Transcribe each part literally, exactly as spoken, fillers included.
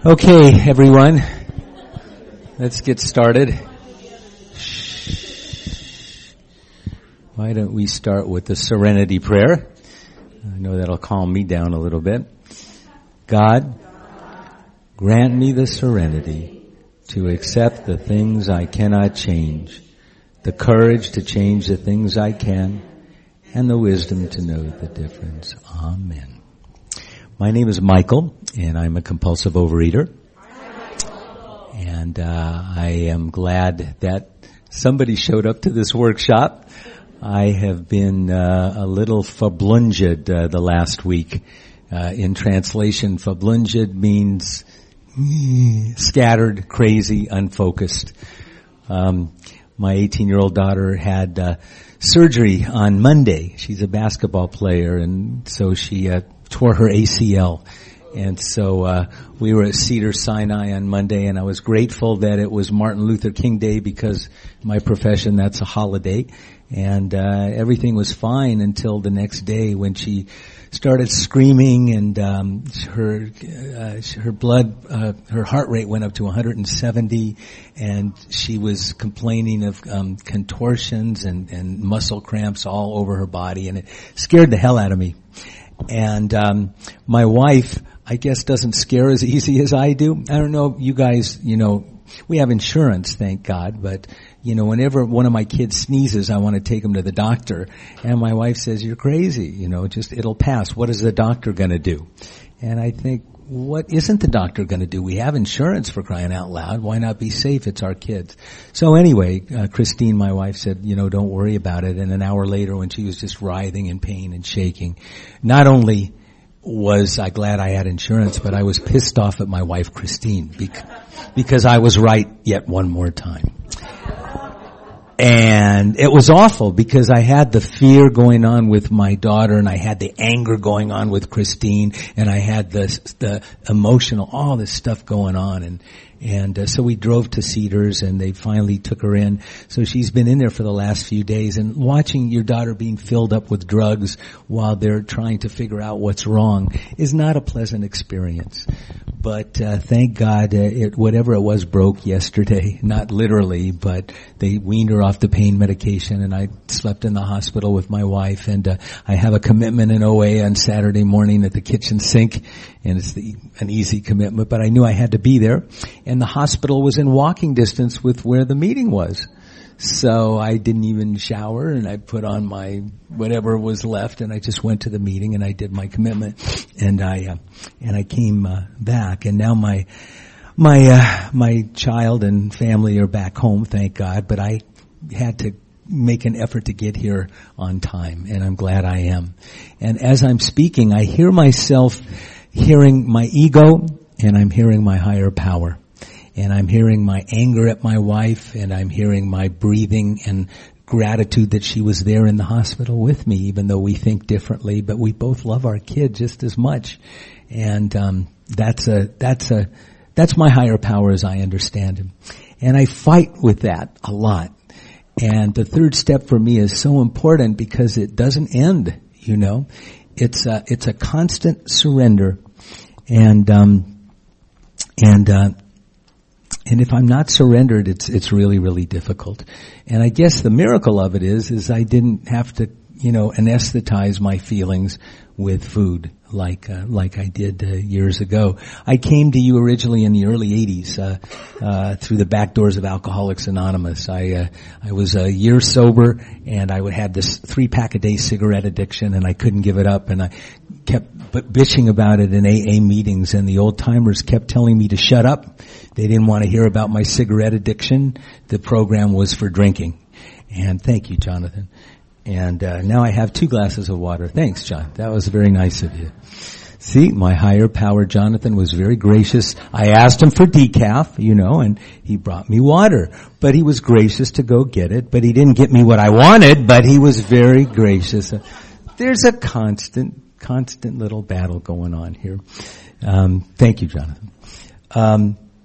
Okay, everyone, let's get started. Why don't we start with the serenity prayer? I know that'll calm me down a little bit. God, grant me the serenity to accept the things I cannot change, the courage to change the things I can, and the wisdom to know the difference. Amen. My name is Michael, and I'm a compulsive overeater. And uh, I am glad that somebody showed up to this workshop. I have been uh, a little fablunged uh, the last week. Uh, in translation, fablunged means mm, scattered, crazy, unfocused. Um, my eighteen-year-old daughter had uh, surgery on Monday. She's a basketball player, and so she uh, tore her A C L. And so uh we were at Cedar Sinai on Monday, and I was grateful that it was Martin Luther King Day, because my profession, that's a holiday. And uh everything was fine until the next day when she started screaming, and um her uh, her blood uh her heart rate went up to one hundred seventy, and she was complaining of um contortions and and muscle cramps all over her body, and it scared the hell out of me. And um my wife, I guess, doesn't scare as easy as I do. I don't know, you guys, you know, we have insurance, thank God, but, you know, whenever one of my kids sneezes, I want to take him to the doctor. And my wife says, you're crazy, you know, just, it'll pass. What is the doctor going to do? And I think, what isn't the doctor going to do? We have insurance, for crying out loud. Why not be safe? It's our kids. So anyway, uh, Christine, my wife, said, you know, don't worry about it. And an hour later, when she was just writhing in pain and shaking, not only was I glad I had insurance, but I was pissed off at my wife, Christine, bec- because I was right yet one more time. And it was awful, because I had the fear going on with my daughter, and I had the anger going on with Christine, and I had the the emotional, all this stuff going on. And and uh, so we drove to Cedars, and they finally took her in. So she's been in there for the last few days, and watching your daughter being filled up with drugs while they're trying to figure out what's wrong is not a pleasant experience. But uh, thank God, uh, it, whatever it was broke yesterday. Not literally, but they weaned her off the pain medication, and I slept in the hospital with my wife. And uh, I have a commitment in O A on Saturday morning at the kitchen sink, and it's the, an easy commitment. But I knew I had to be there, and the hospital was in walking distance with where the meeting was. So I didn't even shower, and I put on my whatever was left, and I just went to the meeting, and I did my commitment, and I uh, and I came uh, back, and now my my uh, my child and family are back home, thank God. But I had to make an effort to get here on time, and I'm glad I am. And as I'm speaking, I hear myself hearing my ego, and I'm hearing my higher power. And I'm hearing my anger at my wife, and I'm hearing my breathing and gratitude that she was there in the hospital with me, even though we think differently, but we both love our kid just as much. And um that's a that's a that's my higher power as I understand him. And I fight with that a lot. And the third step for me is so important, because it doesn't end, you know. It's a it's a constant surrender. And um and uh And if I'm not surrendered, it's it's really, really difficult. And I guess the miracle of it is, is I didn't have to, you know, anesthetize my feelings with food like uh, like I did uh, years ago. I came to you originally in the early eighties uh, uh through the back doors of Alcoholics Anonymous. I uh, I was a year sober, and I would have this three pack a day cigarette addiction, and I couldn't give it up, and I kept b- bitching about it in A A meetings, and the old timers kept telling me to shut up. They didn't want to hear about my cigarette addiction. The program was for drinking. And thank you, Jonathan. And uh, now I have two glasses of water. Thanks, John. That was very nice of you. See, my higher power, Jonathan, was very gracious. I asked him for decaf, you know, and he brought me water. But he was gracious to go get it. But he didn't get me what I wanted, but he was very gracious. There's a constant, constant little battle going on here. Um, thank you, Jonathan. Um,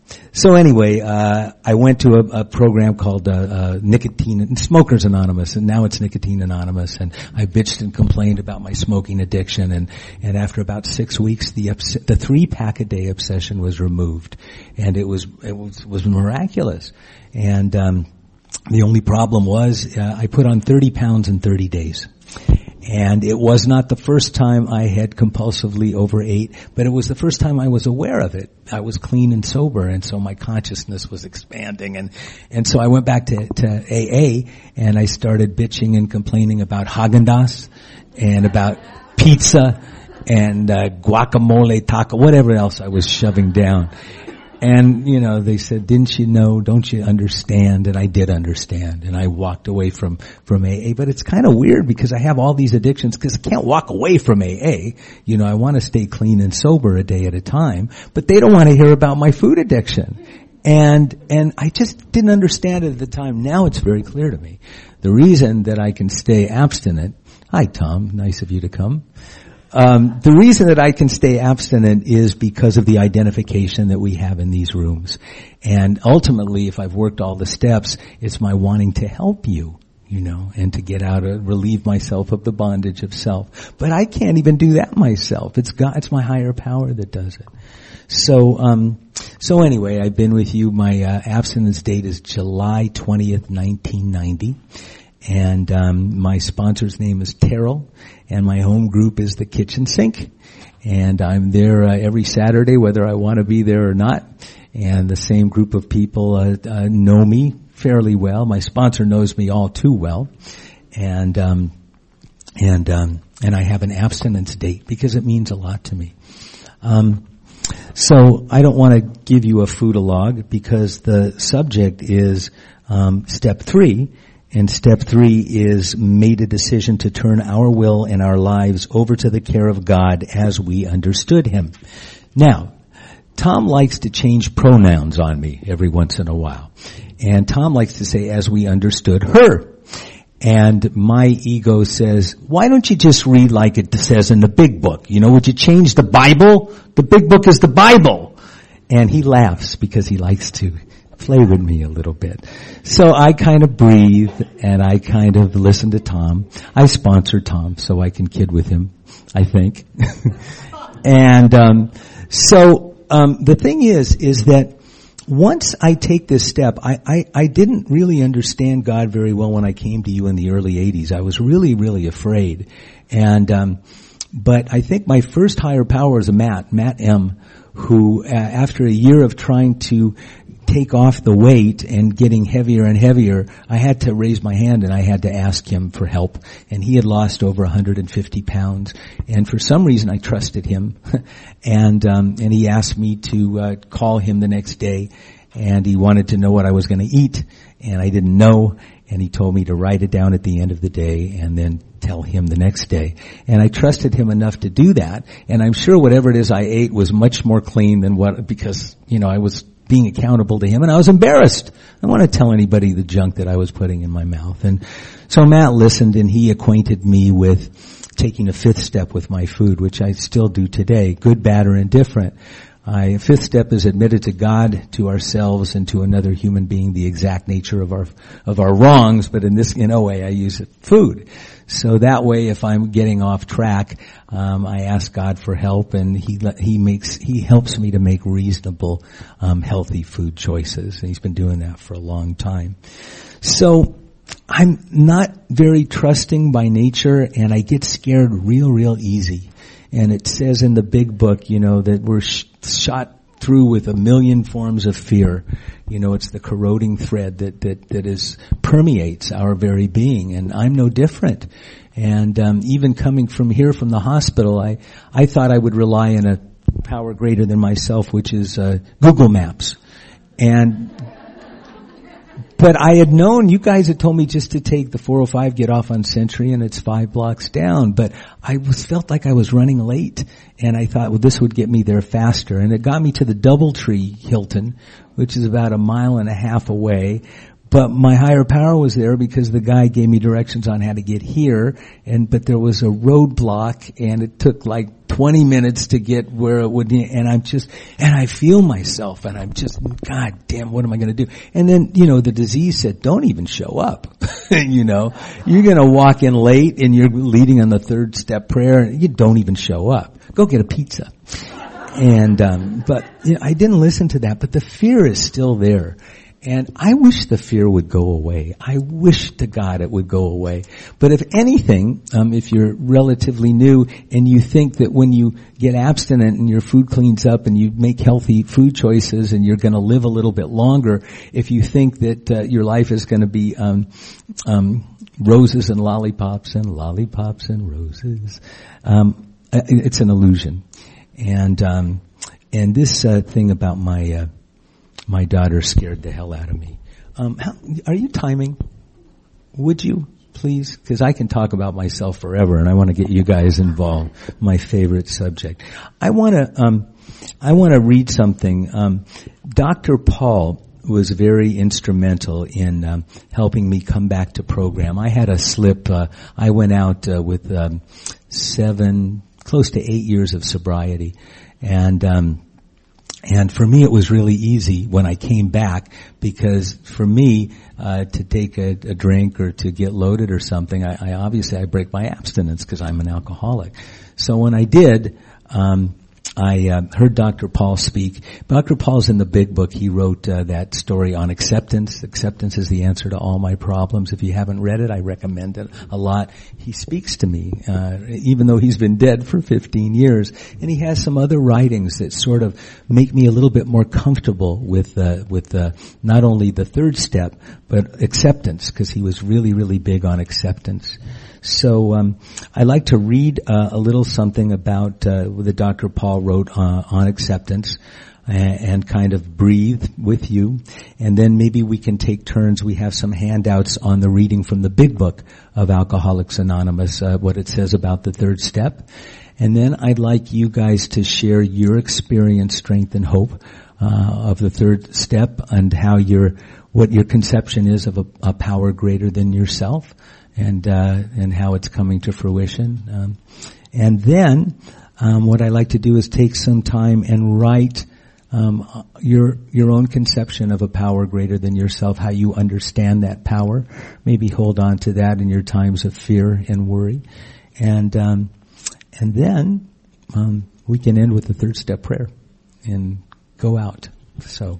so anyway, uh, I went to a, a program called, uh, uh, Nicotine, Smokers Anonymous, and now it's Nicotine Anonymous, and I bitched and complained about my smoking addiction, and, and after about six weeks, the, obs- the three pack a day obsession was removed, and it was, it was, was miraculous. And, um, the only problem was, uh, I put on thirty pounds in thirty days. And it was not the first time I had compulsively overate, but it was the first time I was aware of it. I was clean and sober, and so my consciousness was expanding. And, and so I went back to, to A A, and I started bitching and complaining about Haagen-Dazs, and about pizza, and uh, guacamole, taco, whatever else I was shoving down. And, you know, they said, didn't you know, don't you understand? And I did understand. And I walked away from, from A A. But it's kind of weird because I have all these addictions because I can't walk away from A A. You know, I want to stay clean and sober a day at a time. But they don't want to hear about my food addiction. And, and I just didn't understand it at the time. Now it's very clear to me. The reason that I can stay abstinent, hi Tom, nice of you to come. Um, the reason that I can stay abstinent is because of the identification that we have in these rooms. And ultimately, if I've worked all the steps, it's my wanting to help you, you know, and to get out of, relieve myself of the bondage of self. But I can't even do that myself. It's God, it's my higher power that does it. So, um, so anyway, I've been with you. My, uh, abstinence date is July twentieth, nineteen ninety. And um my sponsor's name is Terrell, and my home group is the Kitchen Sink. And I'm there uh, every Saturday, whether I want to be there or not. And the same group of people uh, uh know me fairly well. My sponsor knows me all too well. And um and um and I have an abstinence date because it means a lot to me. Um so I don't want to give you a foodalog because the subject is um step three. And step three is made a decision to turn our will and our lives over to the care of God as we understood Him. Now, Tom likes to change pronouns on me every once in a while. And Tom likes to say, as we understood her. And my ego says, why don't you just read like it says in the big book? You know, would you change the Bible? The big book is the Bible. And he laughs because he likes to play with me a little bit. So I kind of breathe and I kind of listen to Tom. I sponsor Tom so I can kid with him, I think. and um so um the thing is, is that once I take this step, I, I, I didn't really understand God very well when I came to you in the early eighties. I was really, really afraid. And um but I think my first higher power is a Matt, Matt M., who uh, after a year of trying to take off the weight and getting heavier and heavier, I had to raise my hand and I had to ask him for help. And he had lost over one hundred fifty pounds. And for some reason I trusted him. and, um, and he asked me to, uh, call him the next day. And he wanted to know what I was going to eat. And I didn't know. And he told me to write it down at the end of the day and then tell him the next day. And I trusted him enough to do that. And I'm sure whatever it is I ate was much more clean than what, because, you know, I was being accountable to him, and I was embarrassed. I don't want to tell anybody the junk that I was putting in my mouth. And so Matt listened, and he acquainted me with taking a fifth step with my food, which I still do today, good, bad, or indifferent. I, fifth step is admitted to God, to ourselves, and to another human being the exact nature of our of our wrongs. But in this, in a way, I use it food. So that way, if I'm getting off track, um, I ask God for help, and He He makes He helps me to make reasonable, um, healthy food choices. And He's been doing that for a long time. So I'm not very trusting by nature, and I get scared real, real easy. And it says in the big book, you know, that we're sh- shot through with a million forms of fear. You know, it's the corroding thread that, that, that is, permeates our very being. And I'm no different. And, um, even coming from here from the hospital, I, I thought I would rely on a power greater than myself, which is, uh, Google Maps. And, but I had known, you guys had told me just to take the four oh five, get off on Century, and it's five blocks down. But I was felt like I was running late, and I thought, well, this would get me there faster. And it got me to the Doubletree Hilton, which is about a mile and a half away. But my higher power was there because the guy gave me directions on how to get here, and but there was a roadblock, and it took like twenty minutes to get where it would, and I'm just, and I feel myself, and I'm just, God damn, what am I going to do? And then, you know, the disease said, don't even show up. You know, you're going to walk in late, and you're leading on the third step prayer, and you don't even show up. Go get a pizza. And, um, but, you know, I didn't listen to that, but the fear is still there. And I wish the fear would go away. I wish to God it would go away. But if anything, um, if you're relatively new and you think that when you get abstinent and your food cleans up and you make healthy food choices and you're going to live a little bit longer, if you think that uh, your life is going to be um, um, roses and lollipops and lollipops and roses, um, it's an illusion. And um, and this uh, thing about my uh, My daughter scared the hell out of me. Um, how, are you timing? Would you, please? Because I can talk about myself forever, and I want to get you guys involved. My favorite subject. I want to. Um, I want to read something. Um, Doctor Paul was very instrumental in um, helping me come back to program. I had a slip. Uh, I went out uh, with um, seven, close to eight years of sobriety, and. Um, And for me, it was really easy when I came back because for me, uh, to take a, a drink or to get loaded or something, I, I obviously I break my abstinence because I'm an alcoholic. So when I did, um, I uh, heard Doctor Paul speak. Doctor Paul's in the big book. He wrote uh, that story on acceptance. Acceptance is the answer to all my problems. If you haven't read it, I recommend it a lot. He speaks to me, uh, even though he's been dead for fifteen years. And he has some other writings that sort of make me a little bit more comfortable with, uh, with uh, not only the third step, but acceptance, because he was really, really big on acceptance. So um, I like to read uh, a little something about uh, that Doctor Paul wrote uh, on acceptance and, and kind of breathe with you. And then maybe we can take turns. We have some handouts on the reading from the big book of Alcoholics Anonymous, uh, what it says about the third step. And then I'd like you guys to share your experience, strength, and hope uh, of the third step and how your what your conception is of a, a power greater than yourself. And uh, and how it's coming to fruition, um, and then um, what I like to do is take some time and write um, your your own conception of a power greater than yourself, how you understand that power. Maybe hold on to that in your times of fear and worry, and um, and then um, we can end with the third step prayer and go out. So,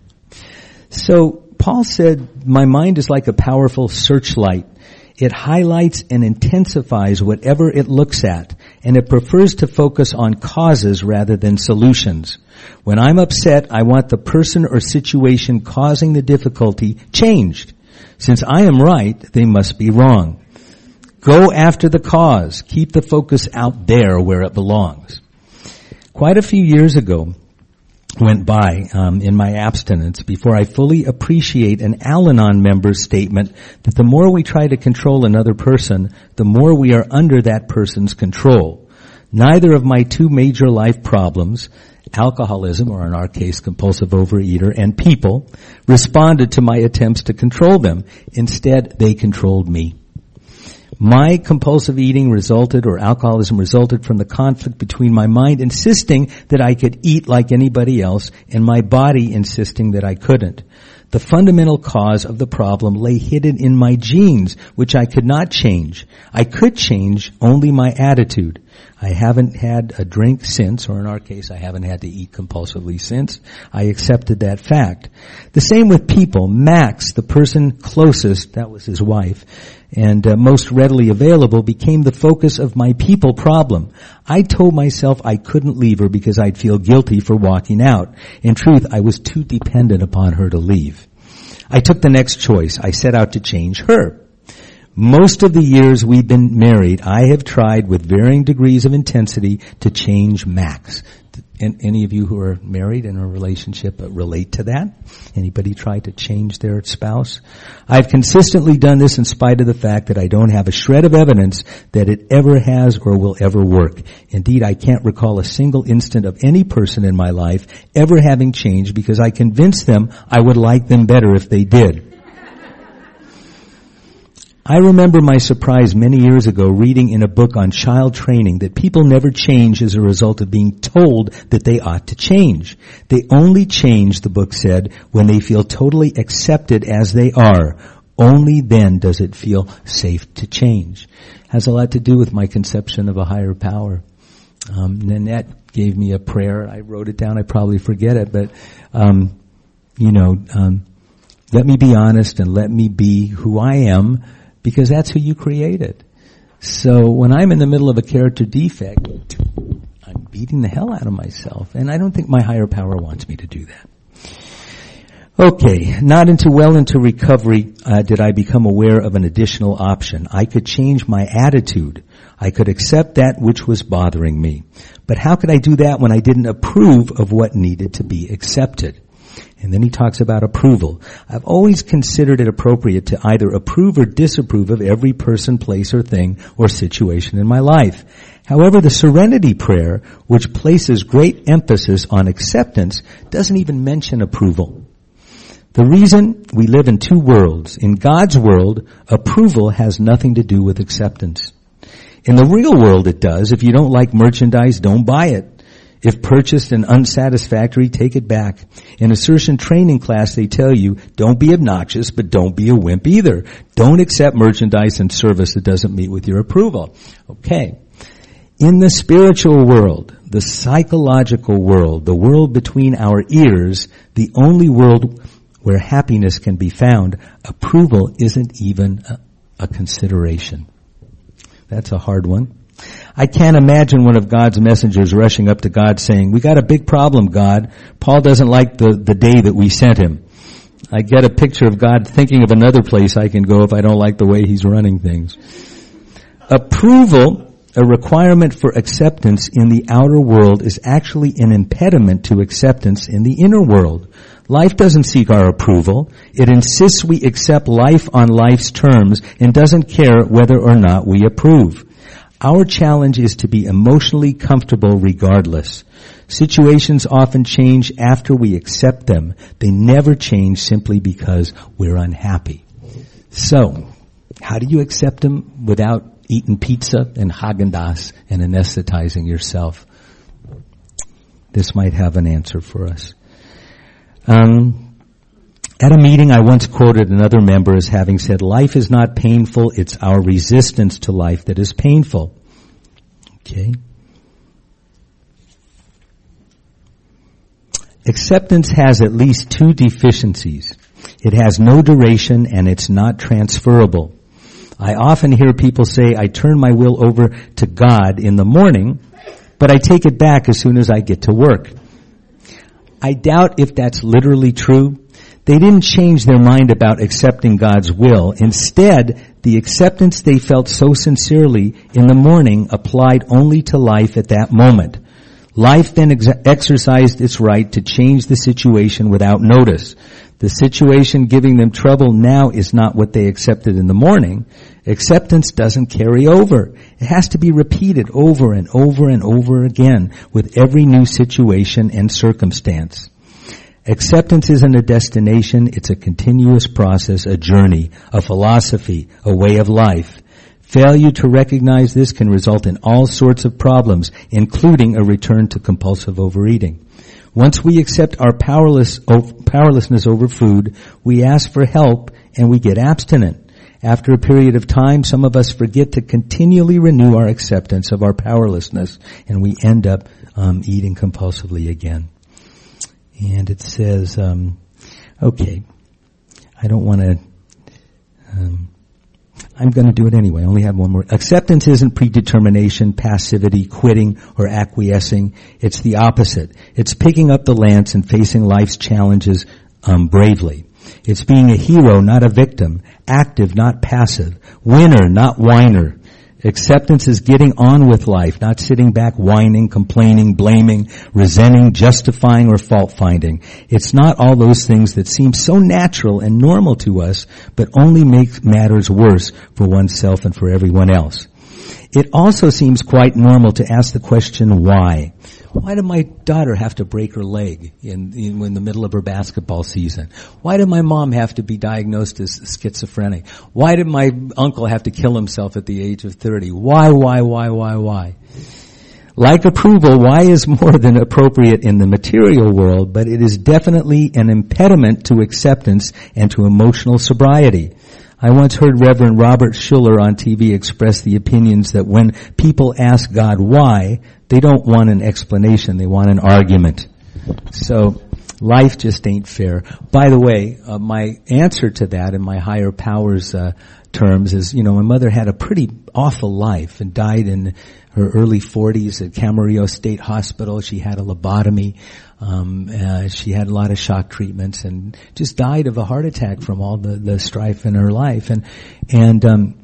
so Paul said, "My mind is like a powerful searchlight. It highlights and intensifies whatever it looks at, and it prefers to focus on causes rather than solutions. When I'm upset, I want the person or situation causing the difficulty changed. Since I am right, they must be wrong. Go after the cause. Keep the focus out there where it belongs." Quite a few years ago went by um, in my abstinence before I fully appreciate an Al-Anon member's statement that the more we try to control another person, the more we are under that person's control. Neither of my two major life problems, alcoholism, or in our case compulsive overeater, and people, responded to my attempts to control them. Instead, they controlled me. My compulsive eating resulted, or alcoholism resulted, from the conflict between my mind insisting that I could eat like anybody else and my body insisting that I couldn't. The fundamental cause of the problem lay hidden in my genes, which I could not change. I could change only my attitude. I haven't had a drink since, or in our case, I haven't had to eat compulsively since. I accepted that fact. The same with people. Max, the person closest, that was his wife, and uh, most readily available, became the focus of my people problem. I told myself I couldn't leave her because I'd feel guilty for walking out. In truth, I was too dependent upon her to leave. I took the next choice. I set out to change her. Most of the years we've been married, I have tried with varying degrees of intensity to change Max. And any of you who are married in a relationship relate to that? Anybody try to change their spouse? I've consistently done this in spite of the fact that I don't have a shred of evidence that it ever has or will ever work. Indeed, I can't recall a single instant of any person in my life ever having changed because I convinced them I would like them better if they did. I remember my surprise many years ago reading in a book on child training that people never change as a result of being told that they ought to change. They only change, the book said, when they feel totally accepted as they are. Only then does it feel safe to change. Has a lot to do with my conception of a higher power. Um, Nanette gave me a prayer. I wrote it down. I probably forget it, but, um, you know, um, let me be honest and let me be who I am, because that's who you created. So when I'm in the middle of a character defect, I'm beating the hell out of myself. And I don't think my higher power wants me to do that. Okay, not into well into recovery uh, did I become aware of an additional option. I could change my attitude. I could accept that which was bothering me. But how could I do that when I didn't approve of what needed to be accepted? And then he talks about approval. I've always considered it appropriate to either approve or disapprove of every person, place, or thing or situation in my life. However, the Serenity Prayer, which places great emphasis on acceptance, doesn't even mention approval. The reason we live in two worlds. In God's world, approval has nothing to do with acceptance. In the real world it does. If you don't like merchandise, don't buy it. If purchased and unsatisfactory, take it back. In assertion training class, they tell you, don't be obnoxious, but don't be a wimp either. Don't accept merchandise and service that doesn't meet with your approval. Okay. In the spiritual world, the psychological world, the world between our ears, the only world where happiness can be found, approval isn't even a, a consideration. That's a hard one. I can't imagine one of God's messengers rushing up to God saying, we got a big problem, God. Paul doesn't like the, the day that we sent him. I get a picture of God thinking of another place I can go if I don't like the way he's running things. Approval, a requirement for acceptance in the outer world, is actually an impediment to acceptance in the inner world. Life doesn't seek our approval. It insists we accept life on life's terms and doesn't care whether or not we approve. Our challenge is to be emotionally comfortable regardless. Situations often change after we accept them. They never change simply because we're unhappy. So, how do you accept them without eating pizza and Haagen-Dazs and anesthetizing yourself? This might have an answer for us. Um, at a meeting, I once quoted another member as having said, life is not painful, it's our resistance to life that is painful. Okay. Acceptance has at least two deficiencies. It has no duration and it's not transferable. I often hear people say, I turn my will over to God in the morning, but I take it back as soon as I get to work. I doubt if that's literally true. They didn't change their mind about accepting God's will. Instead, the acceptance they felt so sincerely in the morning applied only to life at that moment. Life then ex- exercised its right to change the situation without notice. The situation giving them trouble now is not what they accepted in the morning. Acceptance doesn't carry over. It has to be repeated over and over and over again with every new situation and circumstance. Acceptance isn't a destination, it's a continuous process, a journey, a philosophy, a way of life. Failure to recognize this can result in all sorts of problems, including a return to compulsive overeating. Once we accept our powerless, powerlessness over food, we ask for help and we get abstinent. After a period of time, some of us forget to continually renew our acceptance of our powerlessness, and we end up um, eating compulsively again. And it says, um, okay, I don't want to, um, I'm going to do it anyway. I only have one more. Acceptance isn't predetermination, passivity, quitting, or acquiescing. It's the opposite. It's picking up the lance and facing life's challenges um, bravely. It's being a hero, not a victim. Active, not passive. Winner, not whiner. Acceptance is getting on with life, not sitting back whining, complaining, blaming, resenting, justifying, or fault-finding. It's not all those things that seem so natural and normal to us, but only make matters worse for oneself and for everyone else. It also seems quite normal to ask the question, why? Why did my daughter have to break her leg in, in, in the middle of her basketball season? Why did my mom have to be diagnosed as schizophrenic? Why did my uncle have to kill himself at the age of thirty? Why, why, why, why, why? Like approval, why is more than appropriate in the material world, but it is definitely an impediment to acceptance and to emotional sobriety. I once heard Reverend Robert Schuller on T V express the opinions that when people ask God why, they don't want an explanation, they want an argument. So, life just ain't fair. By the way, uh, my answer to that in my higher powers uh, terms is, you know, my mother had a pretty awful life and died in her early forties at Camarillo State Hospital. She had a lobotomy. Um, uh, she had a lot of shock treatments and just died of a heart attack from all the, the strife in her life. And, and, um,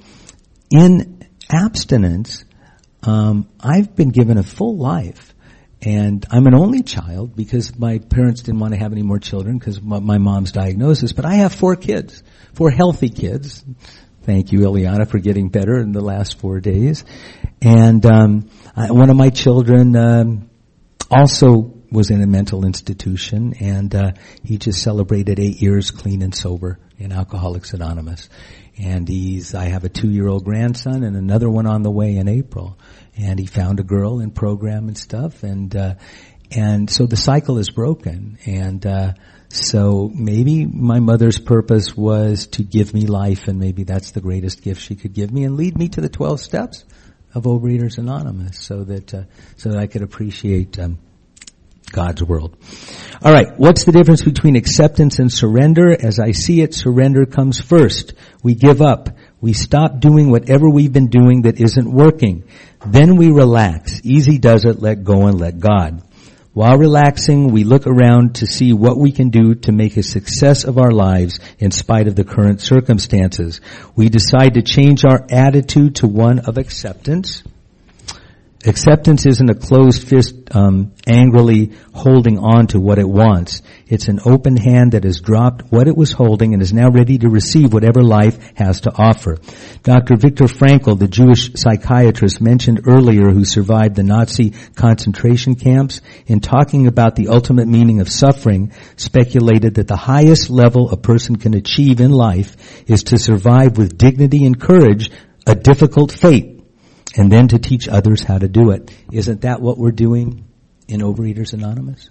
in abstinence, um, I've been given a full life. And I'm an only child because my parents didn't want to have any more children because my, my mom's diagnosis. But I have four kids, four healthy kids. Thank you, Ileana, for getting better in the last four days. And um, I, one of my children um, also was in a mental institution, and uh, he just celebrated eight years clean and sober in Alcoholics Anonymous. And he's, I have a two-year-old grandson and another one on the way in April. And he found a girl in program and stuff, and uh, and so the cycle is broken. And uh, so maybe my mother's purpose was to give me life, and maybe that's the greatest gift she could give me, and lead me to the twelve steps of Overeaters Anonymous, so that uh, so that I could appreciate um, God's world. All right, what's the difference between acceptance and surrender? As I see it, surrender comes first. We give up. We stop doing whatever we've been doing that isn't working. Then we relax. Easy does it, let go and let God. While relaxing, we look around to see what we can do to make a success of our lives in spite of the current circumstances. We decide to change our attitude to one of acceptance. Acceptance isn't a closed fist um, angrily holding on to what it wants. It's an open hand that has dropped what it was holding and is now ready to receive whatever life has to offer. Doctor Viktor Frankl, the Jewish psychiatrist mentioned earlier who survived the Nazi concentration camps, in talking about the ultimate meaning of suffering, speculated that the highest level a person can achieve in life is to survive with dignity and courage a difficult fate, and then to teach others how to do it. Isn't that what we're doing in Overeaters Anonymous?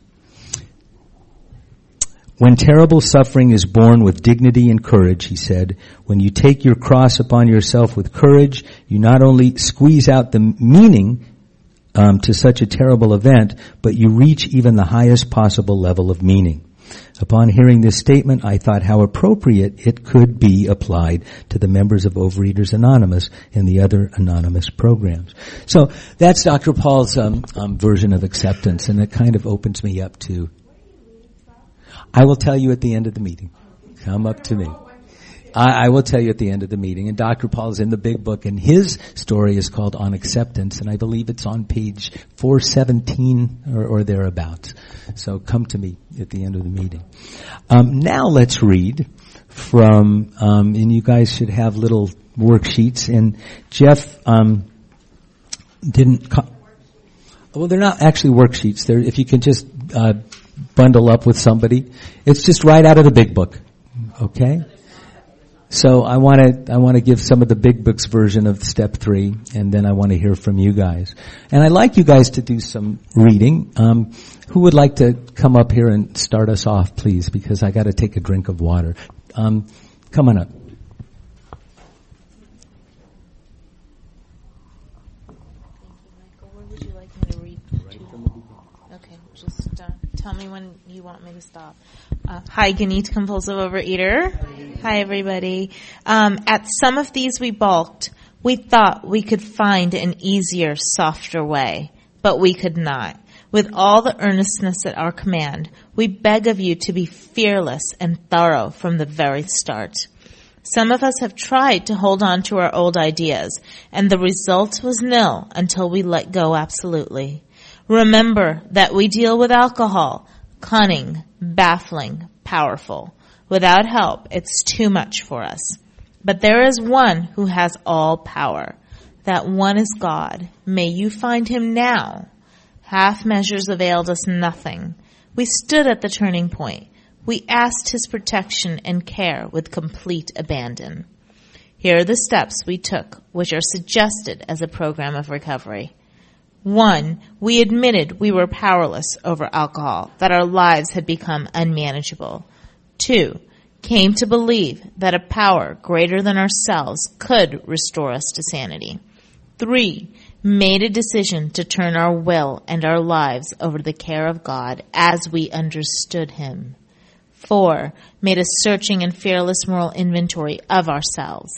When terrible suffering is borne with dignity and courage, he said, when you take your cross upon yourself with courage, you not only squeeze out the meaning um, to such a terrible event, but you reach even the highest possible level of meaning. Upon hearing this statement, I thought how appropriate it could be applied to the members of Overeaters Anonymous and the other anonymous programs. So that's Doctor Paul's um, um, version of acceptance, and it kind of opens me up to. I will tell you at the end of the meeting. Come up to me. I, I will tell you at the end of the meeting. And Doctor Paul is in the big book, and his story is called On Acceptance, and I believe it's on page four seventeen or, or thereabouts. So come to me at the end of the meeting. Um, now let's read from, um, and you guys should have little worksheets. And Jeff um, didn't. Co- well, they're not actually worksheets. They're, if you can just uh, bundle up with somebody, it's just right out of the big book. Okay. So I want to I want to give some of the big book's version of step three, and then I want to hear from you guys. And I'd like you guys to do some reading. Um, who would like to come up here and start us off, please? Because I got to take a drink of water. Um, come on up. Where would you like me to read to? Okay, just uh, tell me when you want me to stop. Uh, hi, Ganit, compulsive overeater. Hi, everybody. Um, at some of these we balked. We thought we could find an easier, softer way, but we could not. With all the earnestness at our command, we beg of you to be fearless and thorough from the very start. Some of us have tried to hold on to our old ideas, and the result was nil until we let go absolutely. Remember that we deal with alcohol, cunning, baffling, powerful. Without help, it's too much for us. But there is one who has all power. That one is God. May you find him now. Half measures availed us nothing. We stood at the turning point. We asked his protection and care with complete abandon. Here are the steps we took, which are suggested as a program of recovery. One, we admitted we were powerless over alcohol, that our lives had become unmanageable. Two, came to believe that a power greater than ourselves could restore us to sanity. Three, made a decision to turn our will and our lives over to the care of God as we understood him. Four, made a searching and fearless moral inventory of ourselves.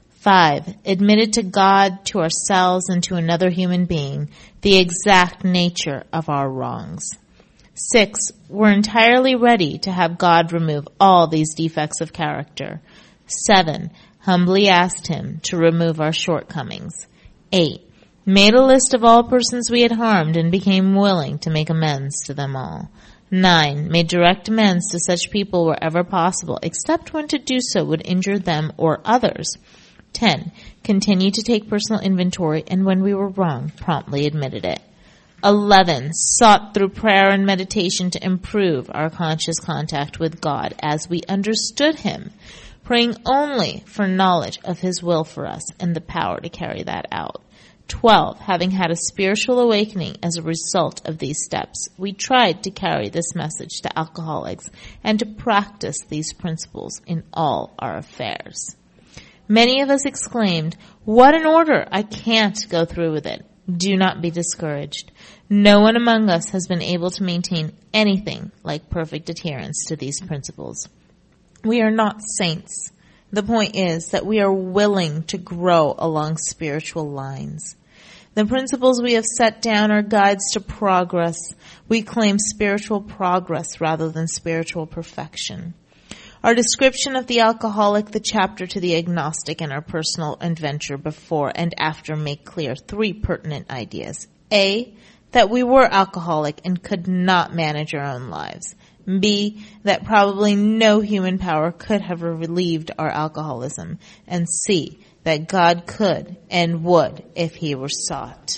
Five, admitted to God, to ourselves, and to another human being the exact nature of our wrongs. Six, were entirely ready to have God remove all these defects of character. Seven, humbly asked him to remove our shortcomings. Eight, made a list of all persons we had harmed and became willing to make amends to them all. Nine, made direct amends to such people wherever possible, except when to do so would injure them or others. Ten, continued to take personal inventory, and when we were wrong, promptly admitted it. Eleven, sought through prayer and meditation to improve our conscious contact with God as we understood him, praying only for knowledge of his will for us and the power to carry that out. Twelve, having had a spiritual awakening as a result of these steps, we tried to carry this message to alcoholics and to practice these principles in all our affairs. Many of us exclaimed, "What an order! I can't go through with it." Do not be discouraged. No one among us has been able to maintain anything like perfect adherence to these principles. We are not saints. The point is that we are willing to grow along spiritual lines. The principles we have set down are guides to progress. We claim spiritual progress rather than spiritual perfection. Our description of the alcoholic, the chapter to the agnostic, and our personal adventure before and after make clear three pertinent ideas. A, that we were alcoholic and could not manage our own lives. B, that probably no human power could have relieved our alcoholism. And C, that God could and would if he were sought.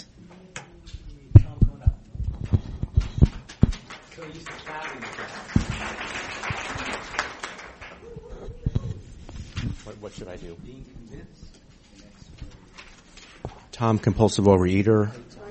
What, what should I do? Tom, compulsive overeater.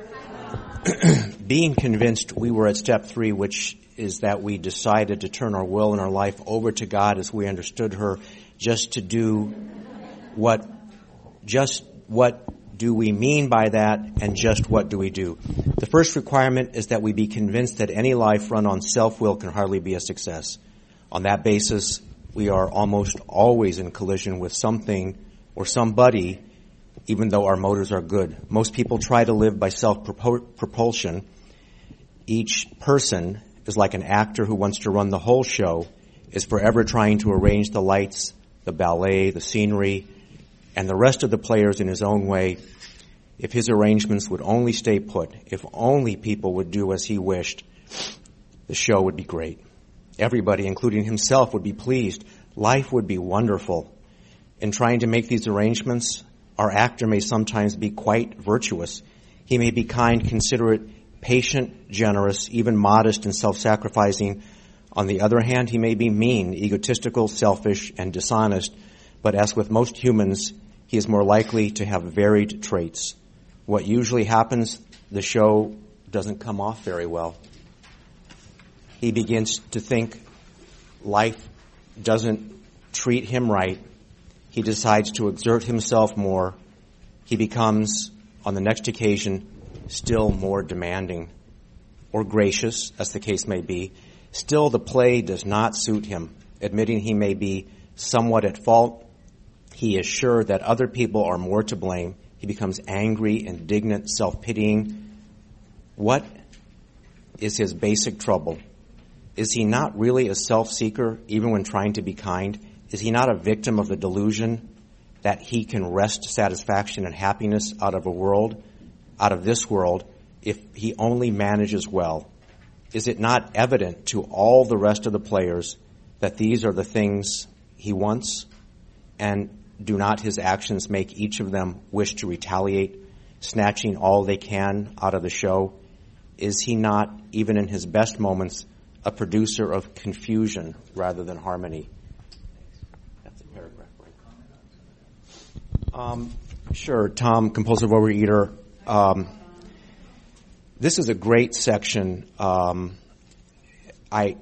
Being convinced, we were at step three, which is that we decided to turn our will and our life over to God as we understood her, just to do what, just what do we mean by that, and just what do we do? The first requirement is that we be convinced that any life run on self-will can hardly be a success. On that basis, we are almost always in collision with something or somebody, even though our motives are good. Most people try to live by self-propulsion. Each person is like an actor who wants to run the whole show, is forever trying to arrange the lights, the ballet, the scenery, and the rest of the players in his own way. If his arrangements would only stay put, if only people would do as he wished, the show would be great. Everybody, including himself, would be pleased. Life would be wonderful. In trying to make these arrangements, our actor may sometimes be quite virtuous. He may be kind, considerate, patient, generous, even modest and self-sacrificing. On the other hand, he may be mean, egotistical, selfish, and dishonest. But as with most humans, he is more likely to have varied traits. What usually happens, the show doesn't come off very well. He begins to think life doesn't treat him right. He decides to exert himself more. He becomes, on the next occasion, still more demanding or gracious, as the case may be. Still, the play does not suit him. Admitting he may be somewhat at fault, he is sure that other people are more to blame. He becomes angry, indignant, self-pitying. What is his basic trouble? Is he not really a self-seeker, even when trying to be kind? Is he not a victim of the delusion that he can wrest satisfaction and happiness out of a world, out of this world, if he only manages well? Is it not evident to all the rest of the players that these are the things he wants? And do not his actions make each of them wish to retaliate, snatching all they can out of the show? is he not, even in his best moments, a producer of confusion rather than harmony? That's a paragraph, right? Um, sure, Tom, compulsive overeater. Um, this is a great section. Um, I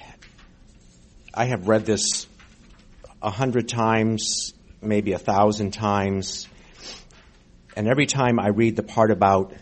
I have read this a hundred times, maybe a thousand times, and every time I read the part about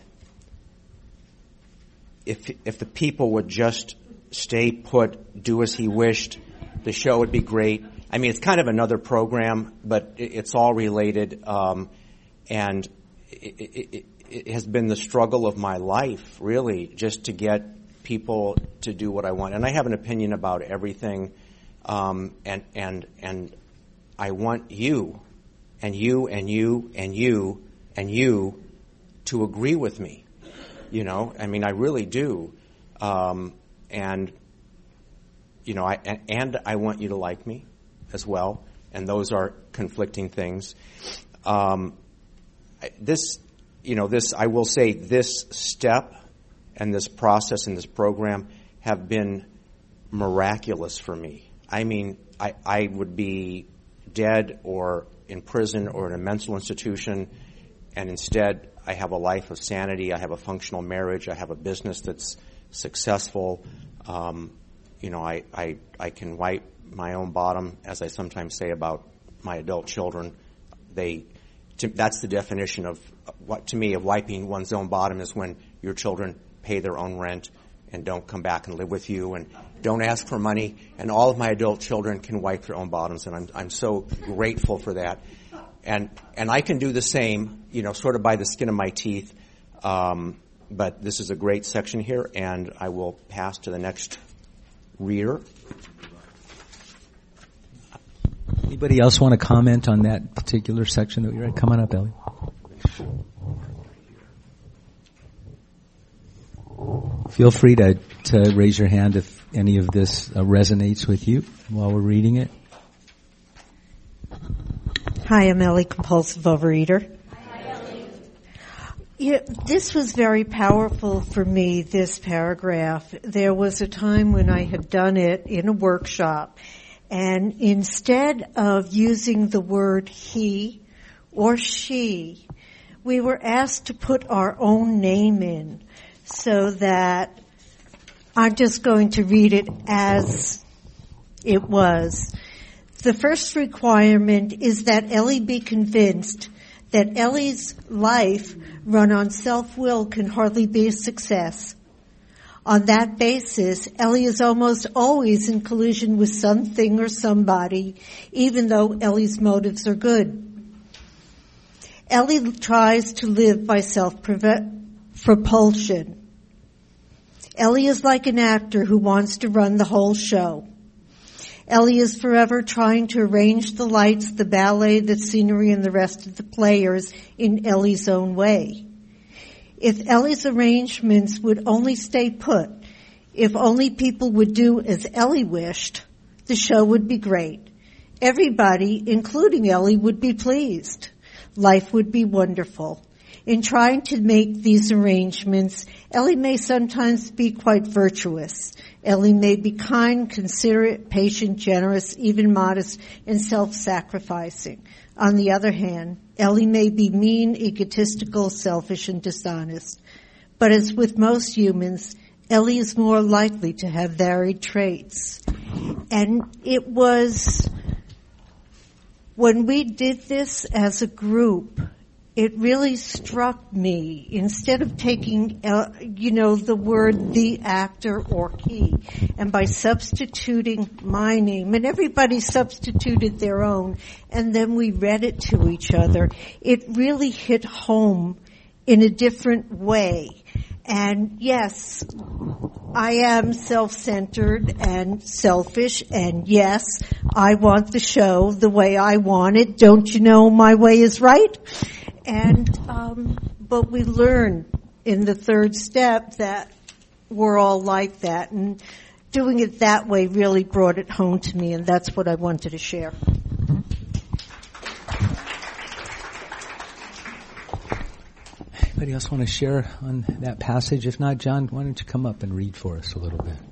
if if the people would just stay put, do as he wished, the show would be great. I mean, it's kind of another program, but it, it's all related, um, and it, it, it, it has been the struggle of my life, really, just to get people to do what I want. And I have an opinion about everything, um, and and and I want you, and you, and you, and you, and you to agree with me. You know, I mean, I really do. Um, and, you know, I, and, and I want you to like me as well. And those are conflicting things. Um, this, you know, this, I will say this step and this process and this program have been miraculous for me. I mean, I, I would be dead or in prison or in a mental institution, and instead I have a life of sanity. I have a functional marriage. I have a business that's successful. Um, you know, I, I I can wipe my own bottom, as I sometimes say about my adult children. They, to, that's the definition of what to me of wiping one's own bottom is when your children pay their own rent and don't come back and live with you and don't ask for money. And all of my adult children can wipe their own bottoms, and I'm I'm so grateful for that. And and I can do the same, you know, sort of by the skin of my teeth. Um, but this is a great section here, and I will pass to the next reader. Anybody else want to comment on that particular section that we read? Come on up, Ellie. Feel free to, to raise your hand if any of this uh, resonates with you while we're reading it. Hi, I'm Ellie, compulsive overeater. Hi, Ellie. Yeah, this was very powerful for me, this paragraph. There was a time when I had done it in a workshop, and instead of using the word he or she, we were asked to put our own name in, so that I'm just going to read it as it was. The first requirement is that Ellie be convinced that Ellie's life run on self-will can hardly be a success. On that basis, Ellie is almost always in collusion with something or somebody, even though Ellie's motives are good. Ellie tries to live by self-propulsion. Ellie is like an actor who wants to run the whole show. Ellie is forever trying to arrange the lights, the ballet, the scenery, and the rest of the players in Ellie's own way. If Ellie's arrangements would only stay put, if only people would do as Ellie wished, the show would be great. Everybody, including Ellie, would be pleased. Life would be wonderful. In trying to make these arrangements, Ellie may sometimes be quite virtuous. Ellie may be kind, considerate, patient, generous, even modest, and self-sacrificing. On the other hand, Ellie may be mean, egotistical, selfish, and dishonest. But as with most humans, Ellie is more likely to have varied traits. And it was when we did this as a group, it really struck me, instead of taking, uh, you know, the word the actor or he, and by substituting my name, and everybody substituted their own, and then we read it to each other, it really hit home in a different way. And yes, I am self-centered and selfish, and yes, I want the show the way I want it. Don't you know my way is right? And, um, but we learn in the third step that we're all like that, and doing it that way really brought it home to me, and that's what I wanted to share. Anybody else want to share on that passage? If not, John, why don't you come up and read for us a little bit?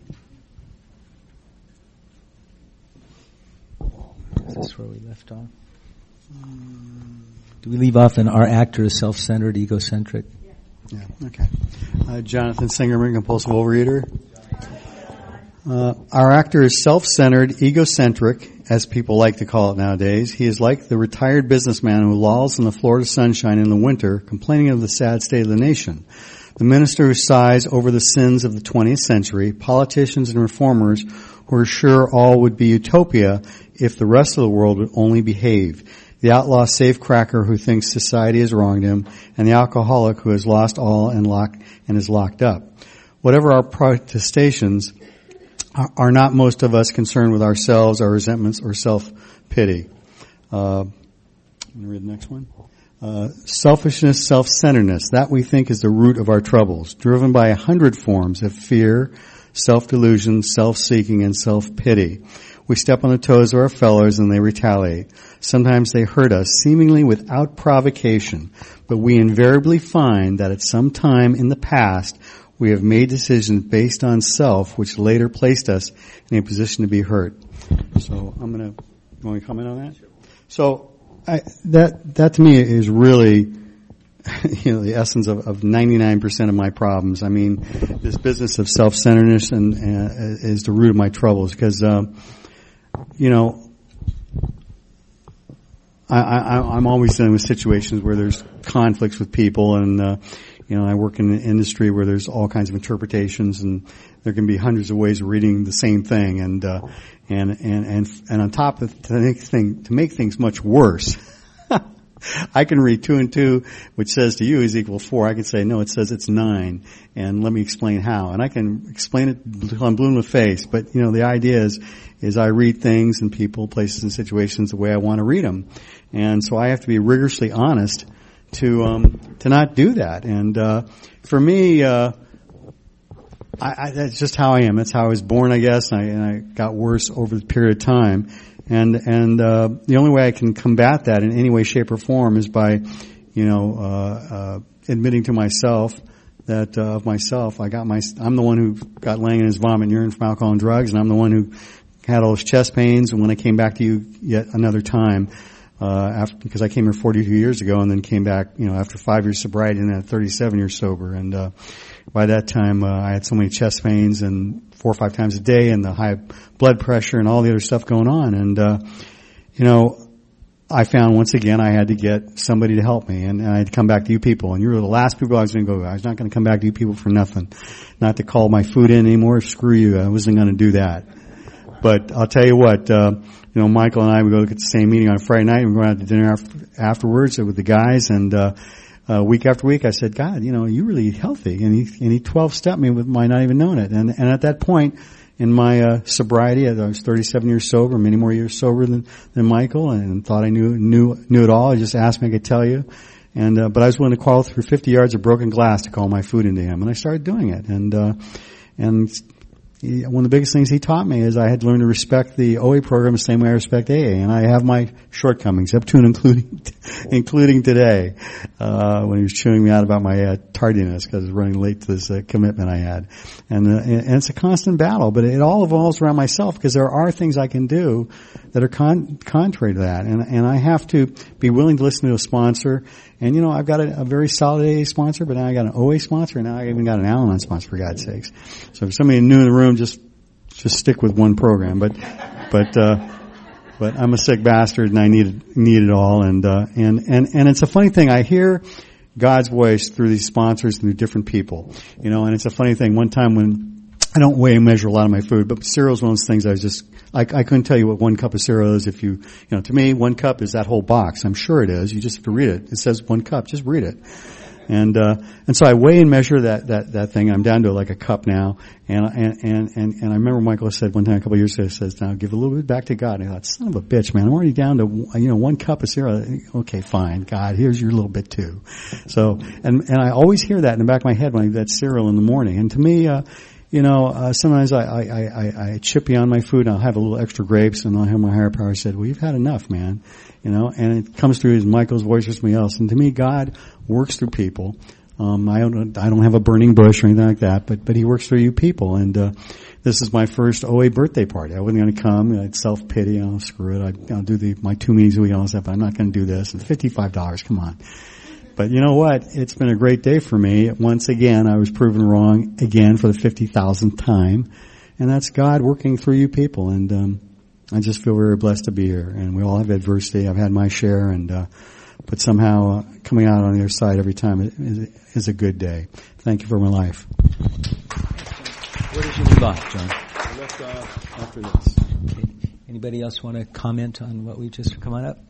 Is this where we left off? Do we leave off in our actor is self-centered, egocentric? Yeah, okay. Uh, Jonathan Singerman, compulsive overeater. Uh, our actor is self-centered, egocentric, as people like to call it nowadays. He is like the retired businessman who lolls in the Florida sunshine in the winter, complaining of the sad state of the nation. The minister who sighs over the sins of the twentieth century, politicians and reformers who are sure all would be utopia if the rest of the world would only behave. The outlaw safecracker who thinks society has wronged him, and the alcoholic who has lost all and locked and is locked up. Whatever our protestations, are not most of us concerned with ourselves, our resentments, or self-pity. Uh, I'm going to read the next one. Uh, selfishness, self-centeredness, that we think is the root of our troubles, driven by a hundred forms of fear, self-delusion, self-seeking, and self-pity. We step on the toes of our fellows and they retaliate. Sometimes they hurt us, seemingly without provocation, but we invariably find that at some time in the past, we have made decisions based on self, which later placed us in a position to be hurt. So I'm going to, you want to comment on that? So I, that that to me is really, you know, the essence of, of ninety-nine percent of my problems. I mean, this business of self-centeredness and uh, is the root of my troubles because, uh, you know, I, I, I'm always dealing with situations where there's conflicts with people and. Uh, You know, I work in an industry where there's all kinds of interpretations, and there can be hundreds of ways of reading the same thing. And uh, and and and and on top of to make thing to make things much worse, I can read two and two, which says to you is equal four. I can say no, it says it's nine, and let me explain how. And I can explain it on blue in the face. But you know, the idea is is I read things and people, places, and situations the way I want to read them, and so I have to be rigorously honest. To um to not do that, and uh for me, uh I, I that's just how I am. That's how I was born, I guess. And I, and I got worse over the period of time, and and uh the only way I can combat that in any way, shape, or form is by, you know, uh, uh admitting to myself that uh, of myself, I got my I'm the one who got laying in his vomit and urine from alcohol and drugs, and I'm the one who had all those chest pains. And when I came back to you yet another time. Uh, after, because I came here forty-two years ago and then came back, you know, after five years sobriety and then thirty-seven years sober. And, uh, by that time, uh, I had so many chest pains and four or five times a day and the high blood pressure and all the other stuff going on. And, uh, you know, I found once again I had to get somebody to help me, and, and I had to come back to you people. And you were the last people I was going to go to. I was not going to come back to you people for nothing. Not to call my food in anymore. Screw you. I wasn't going to do that. But I'll tell you what, uh, you know, Michael and I, we go to the same meeting on Friday night, and we're going out to dinner after, afterwards with the guys, and, uh, uh, week after week I said, God, you know, you're really healthy. And he, and he twelve-stepped me with my not even knowing it. And, and at that point in my, uh, sobriety, I was thirty-seven years sober, many more years sober than, than Michael, and thought I knew, knew, knew it all. He just asked me, I could tell you. And, uh, but I was willing to crawl through fifty yards of broken glass to call my food into him. And I started doing it. And, uh, and, He, one of the biggest things he taught me is I had to learn to respect the O A program the same way I respect A A, and I have my shortcomings, up to and including, including today, uh, when he was chewing me out about my uh, tardiness because I was running late to this uh, commitment I had, and, uh, and it's a constant battle, but it all evolves around myself because there are things I can do that are con- contrary to that, and and I have to be willing to listen to a sponsor. And, you know, I've got a, a very solid A A sponsor, but now I got an O A sponsor, and now I even got an Al-Anon sponsor, for God's sakes. So if somebody new in the room, just just stick with one program. But but uh but I'm a sick bastard, and I need it, need it all. And uh and and and it's a funny thing. I hear God's voice through these sponsors and through different people, you know. And it's a funny thing. One time when I don't weigh and measure a lot of my food, but cereal is one of those things I was just, I, I couldn't tell you what one cup of cereal is if you, you know, to me, one cup is that whole box. I'm sure it is. You just have to read it. It says one cup. Just read it. And, uh, and so I weigh and measure that, that, that thing. I'm down to like a cup now. And, and, and, and, and I remember Michael said one time a couple of years ago, he says, now give a little bit back to God. And I thought, son of a bitch, man, I'm already down to, you know, one cup of cereal. Okay, fine. God, here's your little bit too. So, and, and I always hear that in the back of my head when I eat that cereal in the morning. And to me, uh, you know, uh, sometimes I, I, I, I chip beyond my food and I'll have a little extra grapes, and I'll have my higher power said, well, you've had enough, man. You know, and it comes through as Michael's voice or somebody else. And to me, God works through people. Um, I don't, I don't have a burning bush or anything like that, but, but he works through you people. And, uh, this is my first O A birthday party. I wasn't going to come. I'd self-pity. I'll screw it. I'd, I'll do the, my two meetings a week and all that stuff, but I'm not going to do this. And fifty-five dollars, come on. But you know what? It's been a great day for me. Once again, I was proven wrong again for the fifty thousandth time. And that's God working through you people. And, um, I just feel very blessed to be here. And we all have adversity. I've had my share, and, uh, but somehow uh, coming out on the other side every time is, is a good day. Thank you for my life. Where did you leave off, John? I left off after this. Okay. Anybody else want to comment on what we just come on up?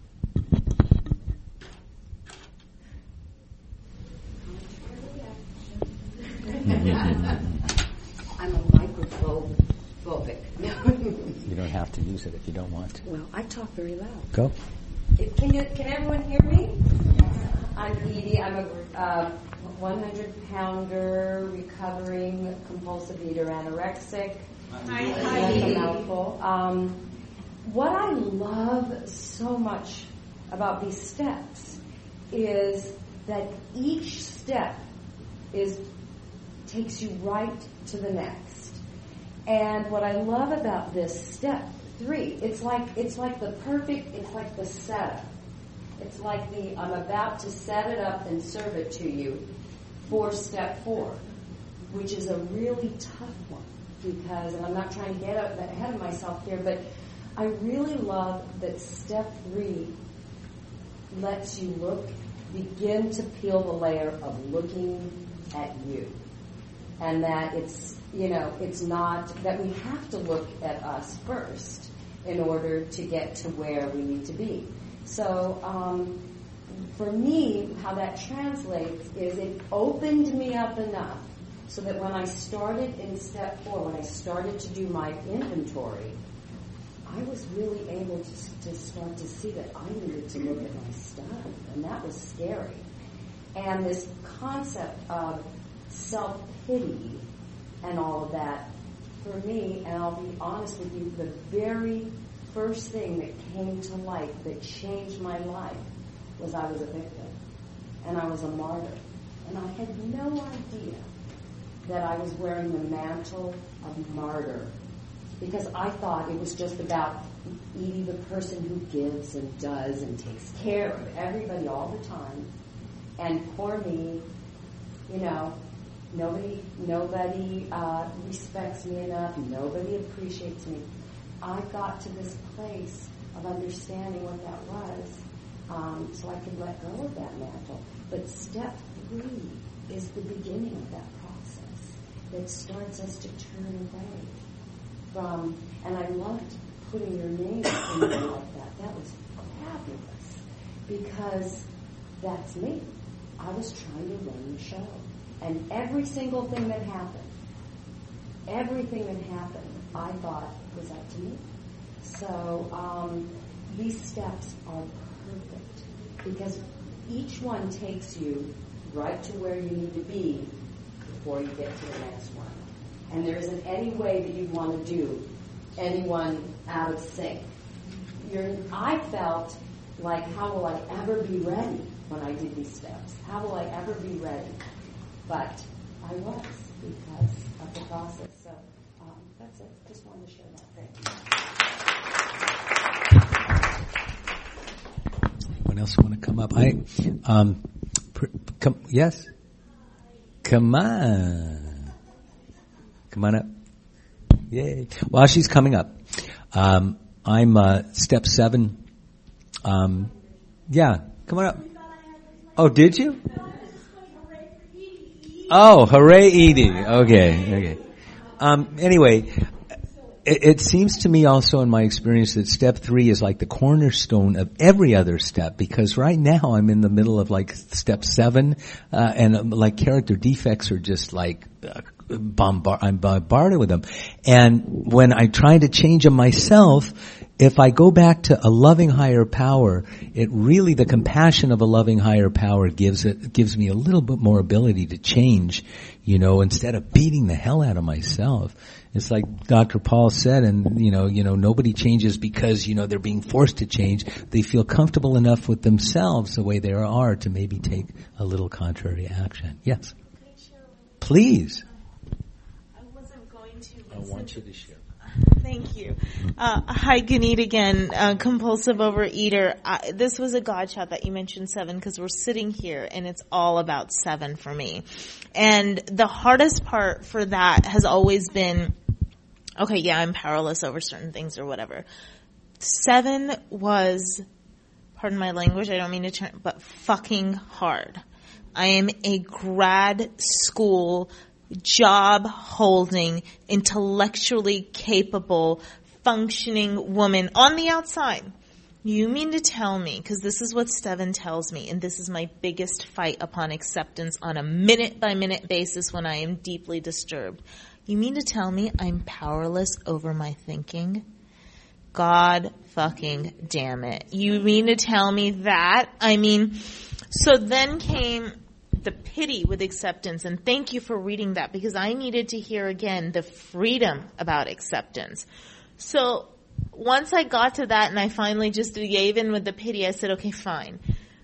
I'm a microphobic. You don't have to use it if you don't want to. Well, I talk very loud. Go. Can you? Can everyone hear me? I'm Edie. I'm a uh, one hundred pounder, recovering compulsive eater, anorexic. Hi, That's a mouthful. Um, what I love so much about these steps is that each step is takes you right to the next. And what I love about this step three, it's like it's like the perfect, it's like the setup. It's like the I'm about to set it up and serve it to you for step four, which is a really tough one because, and I'm not trying to get ahead of myself here, but I really love that step three lets you look, begin to peel the layer of looking at you. And that it's, you know, it's not, that we have to look at us first in order to get to where we need to be. So, um, for me, how that translates is it opened me up enough so that when I started in step four, when I started to do my inventory, I was really able to, to start to see that I needed to look at my stuff, and that was scary. And this concept of self-pity and all of that, for me, and I'll be honest with you, the very first thing that came to light that changed my life was I was a victim and I was a martyr. And I had no idea that I was wearing the mantle of martyr because I thought it was just about Edie, the person who gives and does and takes care of everybody all the time. And poor me, you know, Nobody, nobody uh, respects me enough. Nobody appreciates me. I got to this place of understanding what that was, um, so I could let go of that mantle. But step three is the beginning of that process that starts us to turn away from. And I loved putting your name in there like that. That was fabulous because that's me. I was trying to run the show. And every single thing that happened, everything that happened, I thought was up to me. So um, these steps are perfect because each one takes you right to where you need to be before you get to the next one. And there isn't any way that you'd want to do anyone out of sync. You're, I felt like, how will I ever be ready when I did these steps? How will I ever be ready? But I was because of the process. So um, that's it. Just wanted to share that thing. Anyone else want to come up? I, um, pr- come, yes? Come on. Come on up. Yay. While she's coming up, um, I'm, uh, step seven. Um, yeah, come on up. Oh, did you? Oh, hooray, Edie. Okay, okay. Um, anyway, it, it seems to me also in my experience that step three is like the cornerstone of every other step because right now I'm in the middle of like step seven, uh, and um, like character defects are just like, uh, bombard, I'm bombarded with them. And when I try to change them myself, if I go back to a loving higher power, it really, the compassion of a loving higher power gives it, gives me a little bit more ability to change, you know, instead of beating the hell out of myself. It's like Doctor Paul said, and, you know, you know, nobody changes because, you know, they're being forced to change. They feel comfortable enough with themselves the way they are to maybe take a little contrary action. Yes. Please. I wasn't going to. I want you to share. Thank you. Uh, hi, Ganeet again, uh, compulsive overeater. I, this was a God shot that you mentioned seven because we're sitting here and it's all about seven for me. And the hardest part for that has always been, okay, yeah, I'm powerless over certain things or whatever. Seven was, pardon my language, I don't mean to turn, but fucking hard. I am a grad school job holding, intellectually capable, functioning woman on the outside. You mean to tell me, because this is what Steven tells me, and this is my biggest fight upon acceptance on a minute by minute basis when I am deeply disturbed. You mean to tell me I'm powerless over my thinking? God fucking damn it. You mean to tell me that? I mean, so then came the pity with acceptance, and thank you for reading that because I needed to hear again the freedom about acceptance. So once I got to that and I finally just gave in with the pity, I said, okay, fine.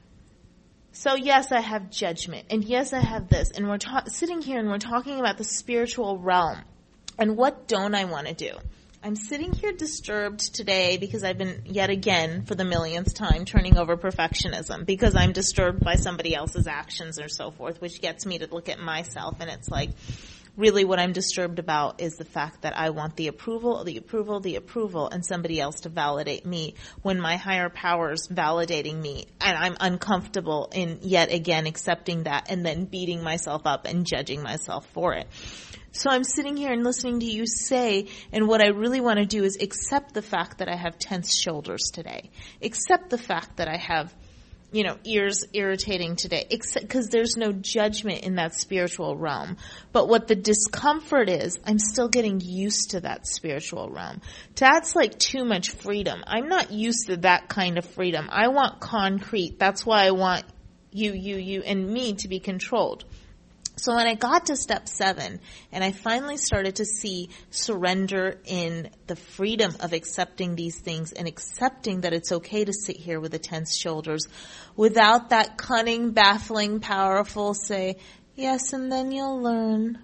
So yes, I have judgment, and yes, I have this, and we're ta- sitting here and we're talking about the spiritual realm, and what don't I want to do? I'm sitting here disturbed today because I've been, yet again, for the millionth time, turning over perfectionism because I'm disturbed by somebody else's actions or so forth, which gets me to look at myself, and it's like, really what I'm disturbed about is the fact that I want the approval, the approval, the approval, and somebody else to validate me when my higher power's validating me, and I'm uncomfortable in, yet again, accepting that and then beating myself up and judging myself for it. So I'm sitting here and listening to you say, and what I really want to do is accept the fact that I have tense shoulders today. Accept the fact that I have, you know, ears irritating today. Except because there's no judgment in that spiritual realm. But what the discomfort is, I'm still getting used to that spiritual realm. That's like too much freedom. I'm not used to that kind of freedom. I want concrete. That's why I want you, you, you, and me to be controlled. So when I got to step seven and I finally started to see surrender in the freedom of accepting these things and accepting that it's okay to sit here with the tense shoulders without that cunning, baffling, powerful say, yes, and then you'll learn.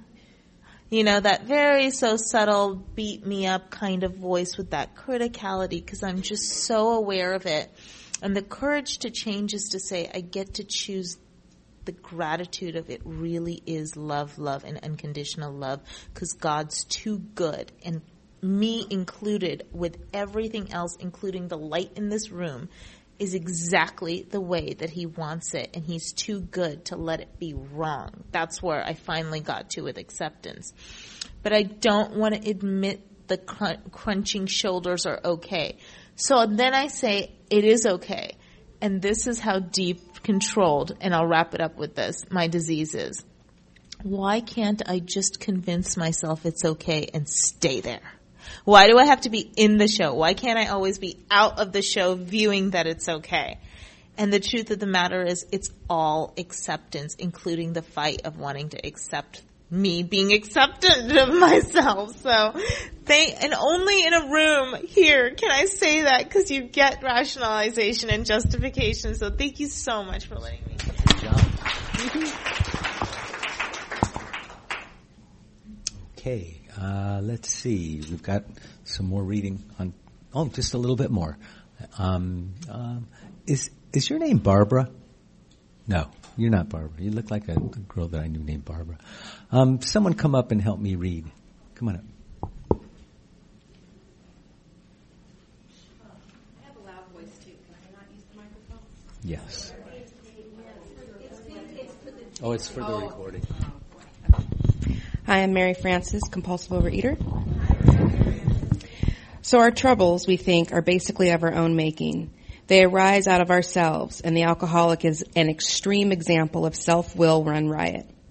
You know, that very so subtle beat me up kind of voice with that criticality because I'm just so aware of it. And the courage to change is to say, I get to choose the gratitude of it really is love, love, and unconditional love because God's too good, and me included with everything else, including the light in this room, is exactly the way that he wants it, and he's too good to let it be wrong. That's where I finally got to with acceptance. But I don't want to admit the crun- crunching shoulders are okay. So then I say, it is okay. And this is how deep controlled, and I'll wrap it up with this, my disease is. Why can't I just convince myself it's okay and stay there? Why do I have to be in the show? Why can't I always be out of the show viewing that it's okay? And the truth of the matter is it's all acceptance, including the fight of wanting to accept me being accepted of myself. So they, and only in a room here can I say that because you get rationalization and justification. So thank you so much for letting me. Good job. Okay, uh, let's see. We've got some more reading on, oh, just a little bit more. Um, um, is, is your name Barbara? No. You're not Barbara. You look like a, a girl that I knew named Barbara. Um, someone come up and help me read. Come on up. I have a loud voice too. Can I not use the microphone? Yes. Oh, it's for the oh. recording. Hi, I'm Mary Francis, compulsive overeater. So our troubles, we think, are basically of our own making. They arise out of ourselves, and the alcoholic is an extreme example of self-will run riot.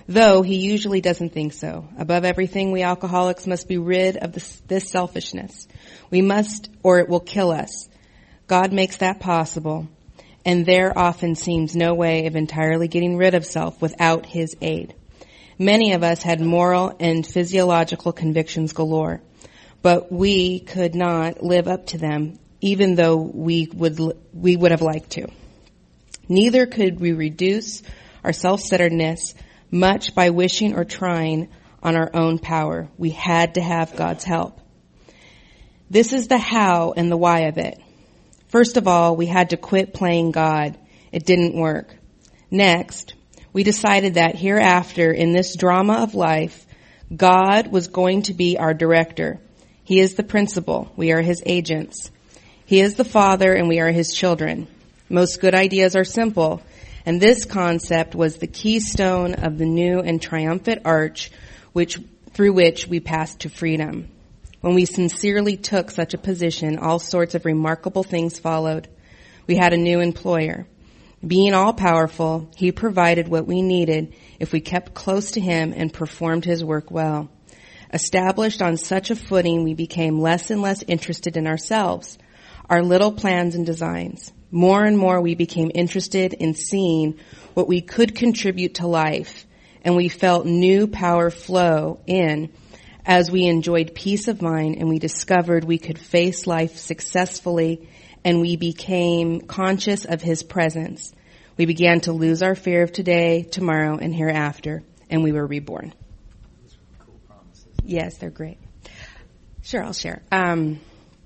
though he usually doesn't think so. Above everything, we alcoholics must be rid of this, this selfishness. We must, or it will kill us. God makes that possible, and there often seems no way of entirely getting rid of self without his aid. Many of us had moral and physiological convictions galore, but we could not live up to them, even though we would we would have liked to. Neither could we reduce our self-centeredness much by wishing or trying on our own power. We had to have God's help. This is the how and the why of it. First of all, we had to quit playing God. It didn't work. Next, we decided that hereafter in this drama of life, God was going to be our director. He is the principal. We are his agents. He is the father and we are his children. Most good ideas are simple, and this concept was the keystone of the new and triumphant arch which through which we passed to freedom. When we sincerely took such a position, all sorts of remarkable things followed. We had a new employer. Being all-powerful, he provided what we needed if we kept close to him and performed his work well. Established on such a footing, we became less and less interested in ourselves, our little plans and designs. More and more we became interested in seeing what we could contribute to life, and we felt new power flow in as we enjoyed peace of mind and we discovered we could face life successfully, and we became conscious of his presence. We began to lose our fear of today, tomorrow, and hereafter, and we were reborn. Those are cool promises. Yes, they're great. Sure, I'll share. Um,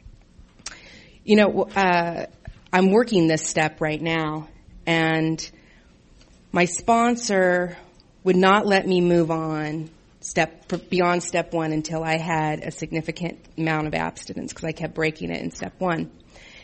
you know, uh, I'm working this step right now, and my sponsor would not let me move on step beyond step one until I had a significant amount of abstinence because I kept breaking it in step one.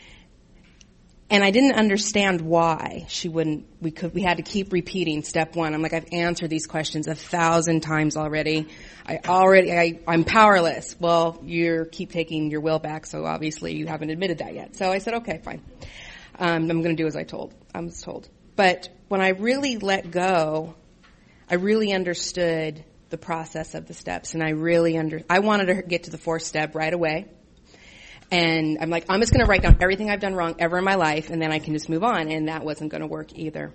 And I didn't understand why she wouldn't, we could, we had to keep repeating step one. I'm like, I've answered these questions a thousand times already. I already, I, I'm powerless. Well, you keep taking your will back, so obviously you haven't admitted that yet. So I said, okay, fine. Um, I'm going to do as I told, I was told. But when I really let go, I really understood the process of the steps, and I really under, I wanted to get to the fourth step right away. And I'm like, I'm just going to write down everything I've done wrong ever in my life, and then I can just move on. And that wasn't going to work either.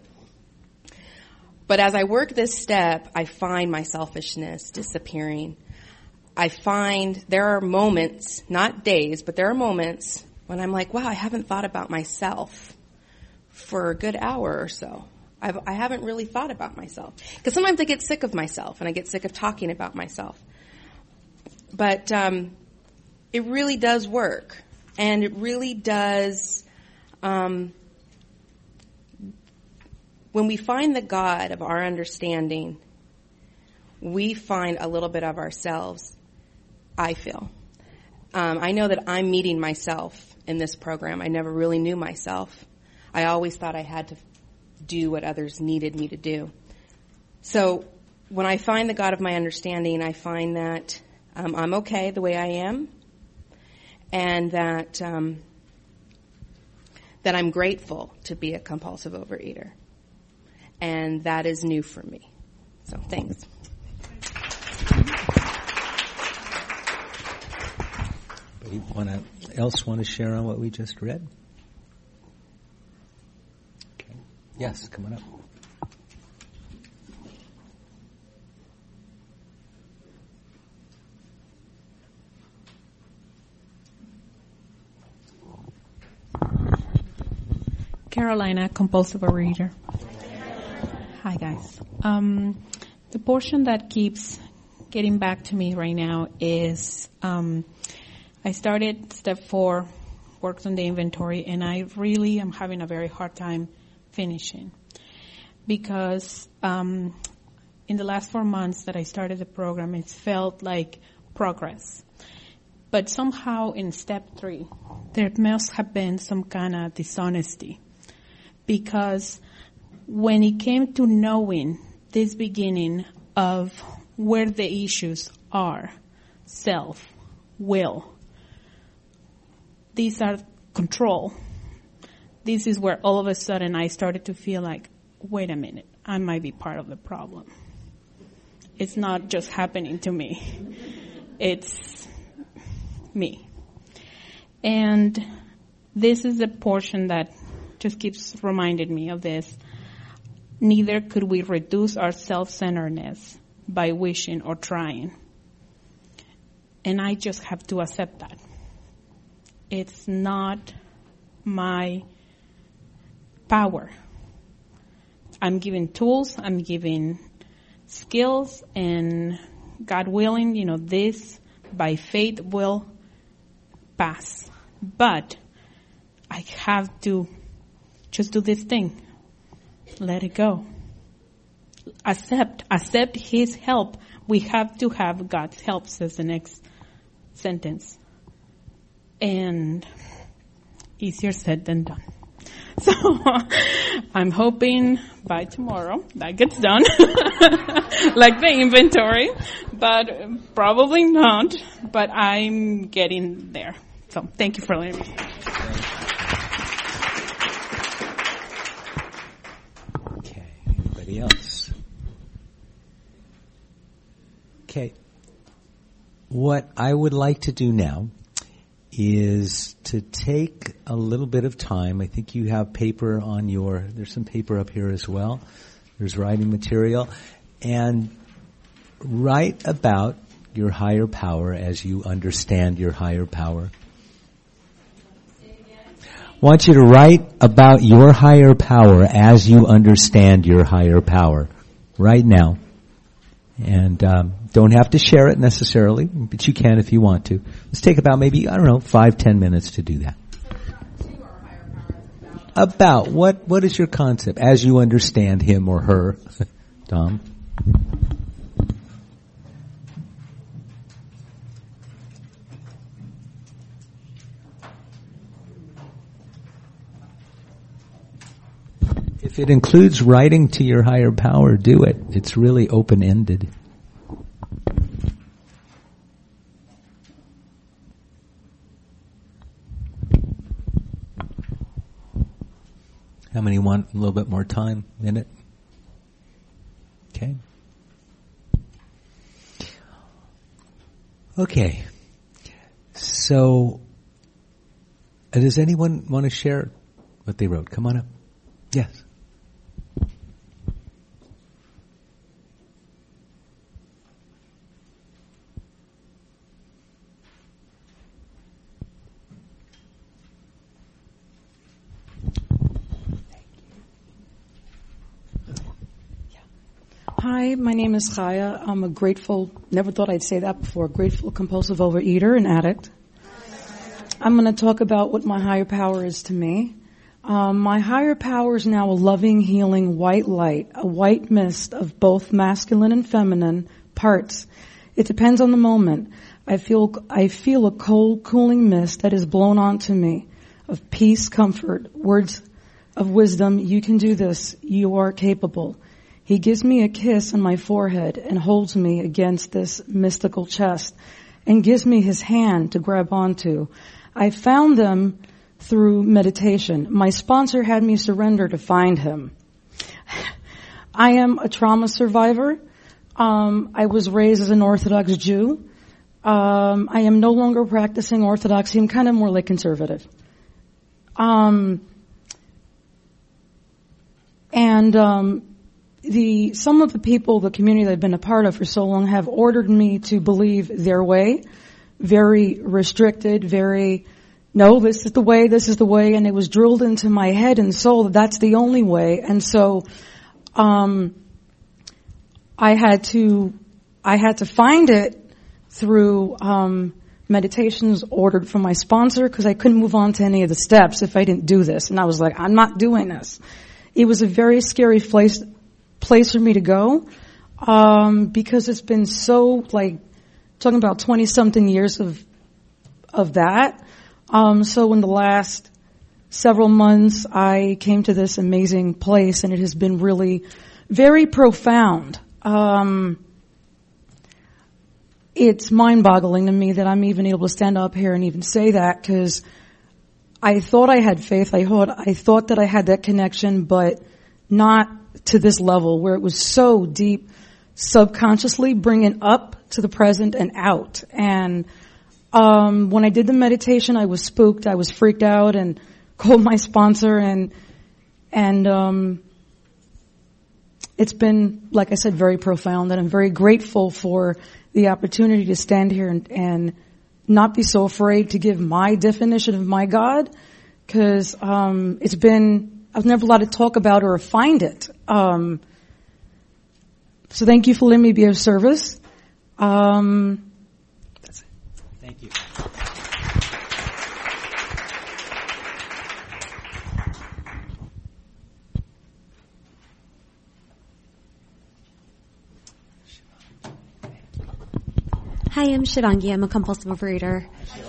But as I work this step, I find my selfishness disappearing. I find there are moments, not days, but there are moments when I'm like, wow, I haven't thought about myself for a good hour or so. I've, I haven't really thought about myself. Because sometimes I get sick of myself, and I get sick of talking about myself. But um, it really does work. And it really does, um, when we find the God of our understanding, we find a little bit of ourselves, I feel. Um, I know that I'm meeting myself in this program. I never really knew myself. I always thought I had to do what others needed me to do. So when I find the God of my understanding, I find that um, I'm okay the way I am, and that um, that I'm grateful to be a compulsive overeater, and that is new for me. So thanks. Anybody else want to share on what we just read? Yes, come on up. Carolina, compulsive overeater. Hi, guys. Um, the portion that keeps getting back to me right now is um, I started step four, worked on the inventory, and I really am having a very hard time finishing because um, in the last four months that I started the program, it felt like progress. But somehow in step three, there must have been some kind of dishonesty, because when it came to knowing this beginning of where the issues are, self, will, these are control. This is where all of a sudden I started to feel like, wait a minute, I might be part of the problem. It's not just happening to me. It's me. And this is the portion that just keeps reminding me of this. Neither could we reduce our self-centeredness by wishing or trying. And I just have to accept that. It's not my power. I'm given tools, I'm given skills, and God willing, you know, this by faith will pass. But I have to just do this thing. Let it go. Accept, accept His help. We have to have God's help, says the next sentence. And easier said than done. So I'm hoping by tomorrow that gets done, like the inventory, but probably not, but I'm getting there. So thank you for letting me. Okay, anybody else? Okay, what I would like to do now is to take a little bit of time. I think you have paper on your, there's some paper up here as well. There's writing material. And write about your higher power as you understand your higher power. I want you to write about your higher power as you understand your higher power right now. And um, don't have to share it necessarily, but you can if you want to. Let's take about maybe, I don't know, five, ten minutes to do that. About what? What is your concept as you understand him or her, Tom? If it includes writing to your higher power, do it. It's really open-ended. How many want a little bit more time? Minute? Okay. Okay. So, uh, does anyone want to share what they wrote? Come on up. Yes. Hi, my name is Chaya. I'm a grateful, never thought I'd say that before, grateful compulsive overeater and addict. I'm going to talk about what my higher power is to me. Um, my higher power is now a loving, healing white light, a white mist of both masculine and feminine parts. It depends on the moment. I feel, I feel a cold, cooling mist that is blown onto me of peace, comfort, words of wisdom. You can do this. You are capable. He gives me a kiss on my forehead and holds me against this mystical chest and gives me his hand to grab onto. I found them through meditation. My sponsor had me surrender to find him. I am a trauma survivor. Um, I was raised as an Orthodox Jew. Um, I am no longer practicing Orthodoxy. I'm kind of more like conservative. Um, and um, the some of the people, the community that I've been a part of for so long, have ordered me to believe their way. Very restricted, very, no, this is the way, this is the way, and it was drilled into my head and soul that that's the only way. And so, um, I had to, I had to find it through, um, meditations ordered from my sponsor because I couldn't move on to any of the steps if I didn't do this. And I was like, I'm not doing this. It was a very scary place, place for me to go, um, because it's been so, like, talking about twenty something years of, of that. Um, so in the last several months, I came to this amazing place and it has been really very profound. Um, it's mind-boggling to me that I'm even able to stand up here and even say that, because I thought I had faith. I thought, I thought that I had that connection, but not to this level where it was so deep, subconsciously bring it up to the present and out. And um, when I did the meditation, I was spooked. I was freaked out and called my sponsor. And and um, it's been, like I said, very profound. And I'm very grateful for the opportunity to stand here and, and not be so afraid to give my definition of my God, because um, it's been, I was never allowed to talk about or find it. Um, so thank you for letting me be of service. Um, that's it. Thank you. Hi, I'm Shivangi. I'm a compulsive overeater.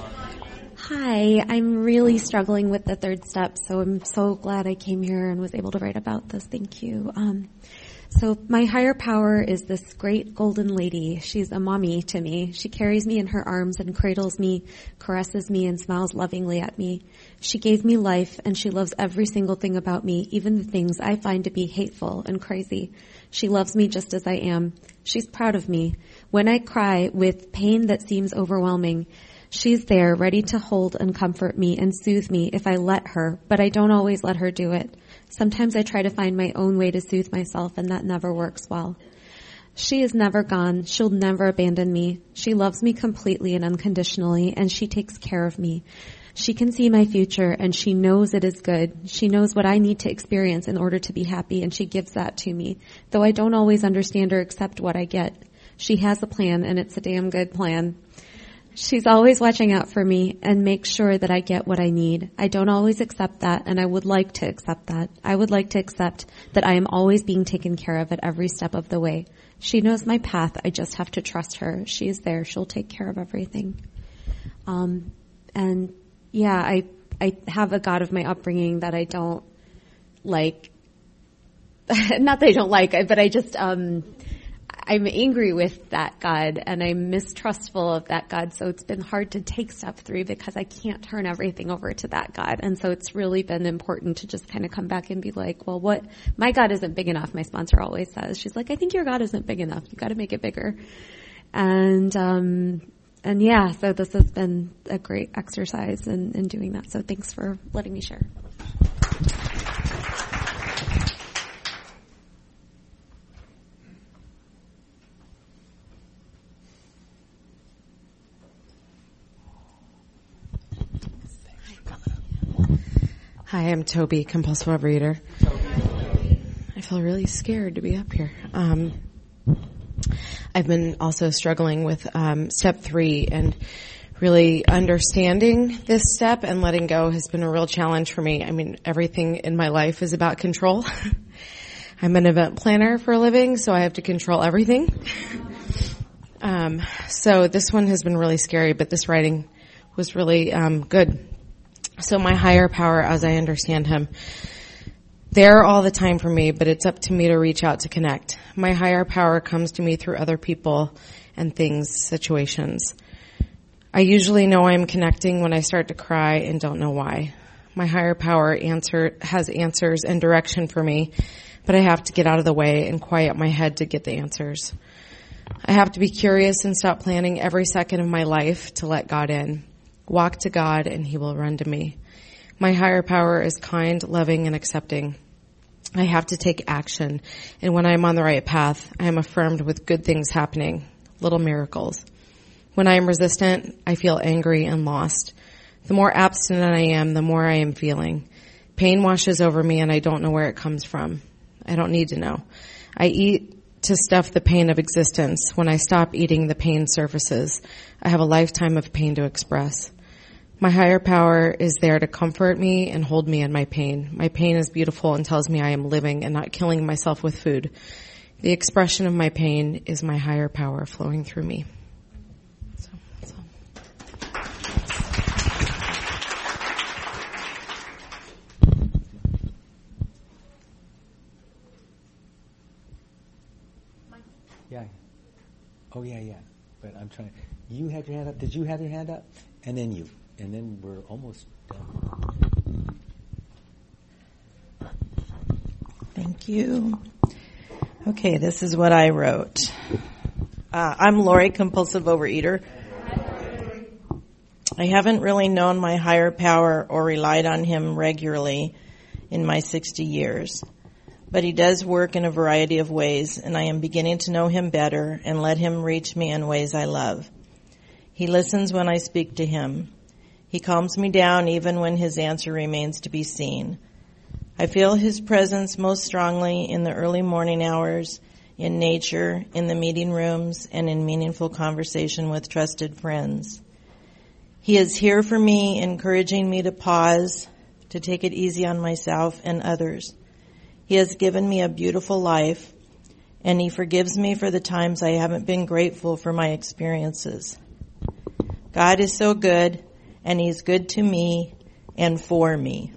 Hi, I'm really struggling with the third step, so I'm so glad I came here and was able to write about this. Thank you. Um, so my higher power is this great golden lady. She's a mommy to me. She carries me in her arms and cradles me, caresses me, and smiles lovingly at me. She gave me life, and she loves every single thing about me, even the things I find to be hateful and crazy. She loves me just as I am. She's proud of me. When I cry with pain that seems overwhelming, she's there ready to hold and comfort me and soothe me if I let her, but I don't always let her do it. Sometimes I try to find my own way to soothe myself, and that never works well. She is never gone. She'll never abandon me. She loves me completely and unconditionally, and she takes care of me. She can see my future, and she knows it is good. She knows what I need to experience in order to be happy, and she gives that to me, though I don't always understand or accept what I get. She has a plan, and it's a damn good plan. She's always watching out for me and makes sure that I get what I need. I don't always accept that, and I would like to accept that. I would like to accept that I am always being taken care of at every step of the way. She knows my path. I just have to trust her. She is there. She'll take care of everything. Um, and yeah, I I have a God of my upbringing that I don't like. Not that I don't like, but I just um. I'm angry with that God, and I'm mistrustful of that God, so it's been hard to take step three because I can't turn everything over to that God. And so it's really been important to just kind of come back and be like, well, what, my God isn't big enough, my sponsor always says. She's like, I think your God isn't big enough. You got to make it bigger. And, um, and yeah, so this has been a great exercise in, in doing that. So thanks for letting me share. Hi, I'm Toby, compulsive overeater. I feel really scared to be up here. Um, I've been also struggling with um, step three, and really understanding this step and letting go has been a real challenge for me. I mean, everything in my life is about control. I'm an event planner for a living, so I have to control everything. um, so this one has been really scary, but this writing was really um, good. So my higher power, as I understand him, they're all the time for me, but it's up to me to reach out to connect. My higher power comes to me through other people and things, situations. I usually know I'm connecting when I start to cry and don't know why. My higher power answer has answers and direction for me, but I have to get out of the way and quiet my head to get the answers. I have to be curious and stop planning every second of my life to let God in. Walk to God and he will run to me. My higher power is kind, loving, and accepting. I have to take action. And when I'm on the right path, I am affirmed with good things happening, little miracles. When I am resistant, I feel angry and lost. The more abstinent I am, the more I am feeling. Pain washes over me and I don't know where it comes from. I don't need to know. I eat to stuff the pain of existence. When I stop eating, the pain surfaces. I have a lifetime of pain to express. My higher power is there to comfort me and hold me in my pain. My pain is beautiful and tells me I am living and not killing myself with food. The expression of my pain is my higher power flowing through me. So, so. Yeah. Oh, yeah, yeah. But I'm trying. You had your hand up. Did you have your hand up? And then you. And then we're almost done. Thank you. Okay, this is what I wrote. Uh, I'm Lori, compulsive overeater. I haven't really known my higher power or relied on him regularly in my sixty years. But he does work in a variety of ways, and I am beginning to know him better and let him reach me in ways I love. He listens when I speak to him. He calms me down even when his answer remains to be seen. I feel his presence most strongly in the early morning hours, in nature, in the meeting rooms, and in meaningful conversation with trusted friends. He is here for me, encouraging me to pause, to take it easy on myself and others. He has given me a beautiful life, and he forgives me for the times I haven't been grateful for my experiences. God is so good, and he's good to me and for me.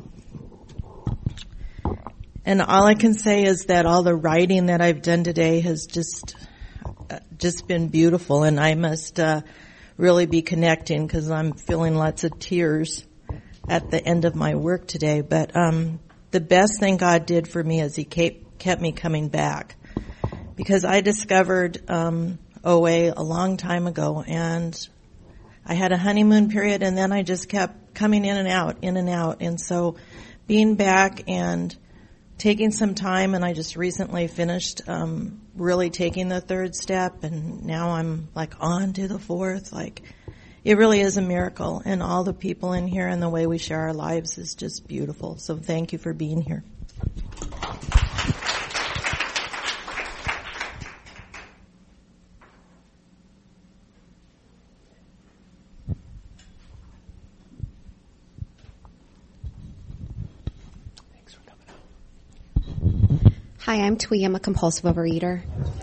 And all I can say is that all the writing that I've done today has just uh, just been beautiful, and I must uh, really be connecting because I'm feeling lots of tears at the end of my work today. But um, the best thing God did for me is he kept, kept me coming back, because I discovered um, O A a long time ago, and I had a honeymoon period, and then I just kept coming in and out, in and out. And so being back and taking some time, and I just recently finished um, really taking the third step, and now I'm like on to the fourth. Like, it really is a miracle, and all the people in here and the way we share our lives is just beautiful. So thank you for being here. Hi, I'm Twee. I'm a compulsive overeater.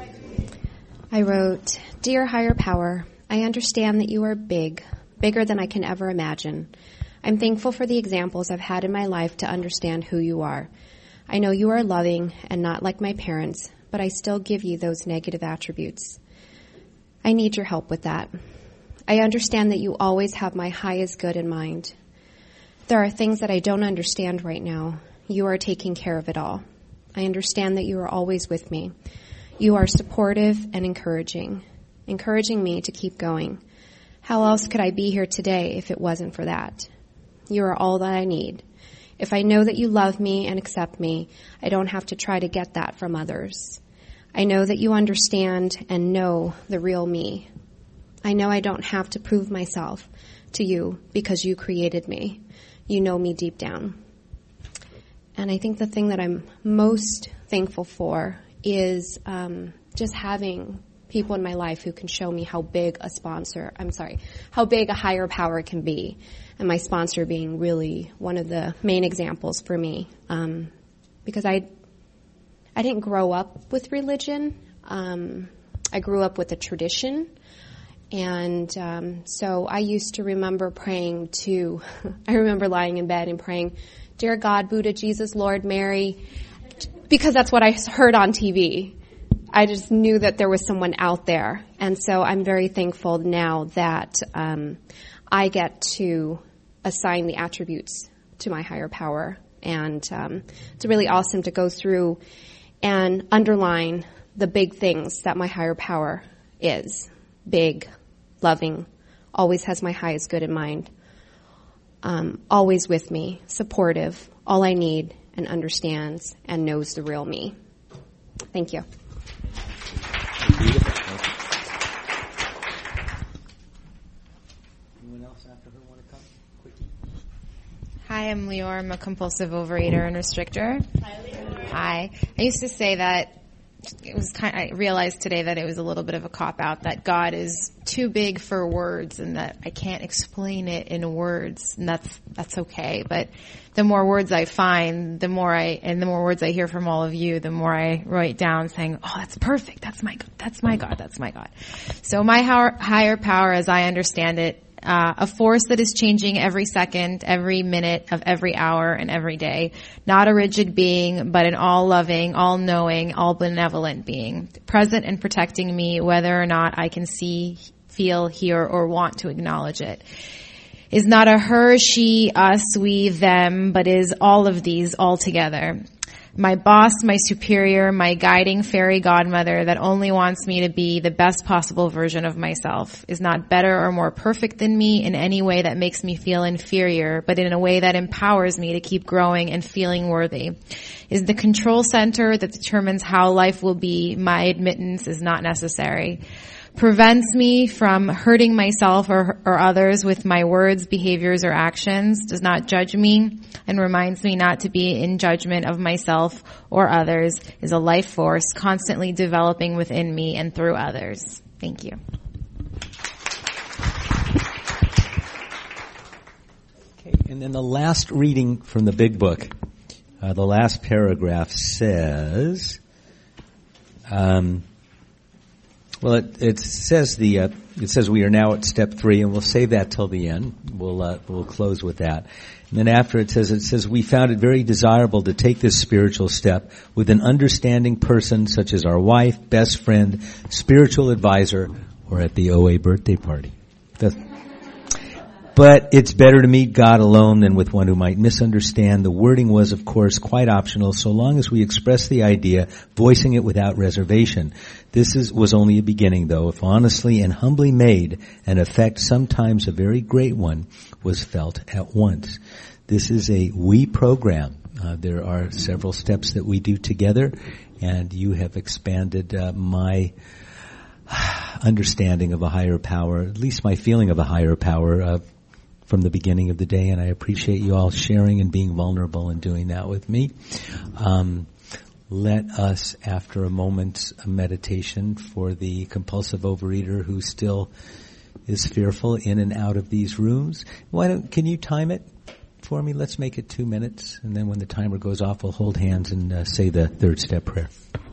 I wrote, Dear Higher Power, I understand that you are big, bigger than I can ever imagine. I'm thankful for the examples I've had in my life to understand who you are. I know you are loving and not like my parents, but I still give you those negative attributes. I need your help with that. I understand that you always have my highest good in mind. There are things that I don't understand right now. You are taking care of it all. I understand that you are always with me. You are supportive and encouraging, encouraging me to keep going. How else could I be here today if it wasn't for that? You are all that I need. If I know that you love me and accept me, I don't have to try to get that from others. I know that you understand and know the real me. I know I don't have to prove myself to you because you created me. You know me deep down. And I think the thing that I'm most thankful for is um, just having people in my life who can show me how big a sponsor, I'm sorry, how big a higher power can be. And my sponsor being really one of the main examples for me. Um, because I I didn't grow up with religion. Um, I grew up with a tradition. And um, so I used to remember praying to, I remember lying in bed and praying, Dear God, Buddha, Jesus, Lord, Mary, because that's what I heard on T V. I just knew that there was someone out there. And so I'm very thankful now that um, I get to assign the attributes to my higher power. And um, it's really awesome to go through and underline the big things that my higher power is. Big, loving, always has my highest good in mind. Um, always with me, supportive, all I need, and understands and knows the real me. Thank you. Anyone else after her want to come? Quickie. Hi, I'm Leor. I'm a compulsive overeater and restrictor. Hi, Leor. Hi. I used to say that it was kind. I realized today that it was a little bit of a cop-out, that God is too big for words and that I can't explain it in words, and that's that's okay. But the more words I find, the more I and the more words I hear from all of you, the more I write down saying, "Oh, that's perfect. That's my God. That's my God. That's my God." So my higher power, as I understand it, Uh, a force that is changing every second, every minute of every hour and every day. Not a rigid being, but an all-loving, all-knowing, all-benevolent being. Present and protecting me whether or not I can see, feel, hear, or want to acknowledge it. Is not a her, she, us, we, them, but is all of these all together. my boss, my superior, my guiding fairy godmother that only wants me to be the best possible version of myself, is not better or more perfect than me in any way that makes me feel inferior, but in a way that empowers me to keep growing and feeling worthy. Is the control center that determines how life will be. My admittance is not necessary. Prevents me from hurting myself or, or others with my words, behaviors, or actions, does not judge me, and reminds me not to be in judgment of myself or others, is a life force constantly developing within me and through others. Thank you. Okay, and then the last reading from the big book, uh, the last paragraph says, um, Well, it, it says the uh, it says we are now at step three, and we'll save that till the end. We'll uh, we'll close with that, and then after it says it says we found it very desirable to take this spiritual step with an understanding person such as our wife, best friend, spiritual advisor, or at the O A birthday party. That's, But it's better to meet God alone than with one who might misunderstand. The wording was, of course, quite optional, so long as we express the idea, voicing it without reservation. This is, was only a beginning, though. If honestly and humbly made, an effect, sometimes a very great one, was felt at once. This is a we program. Uh, there are several steps that we do together, and you have expanded uh, my understanding of a higher power, at least my feeling of a higher power, uh, from the beginning of the day, and I appreciate you all sharing and being vulnerable and doing that with me. Um, let us, after a moment's meditation for the compulsive overeater who still is fearful in and out of these rooms, why don't, can you time it for me? Let's make it two minutes, and then when the timer goes off, we'll hold hands and uh, say the third step prayer.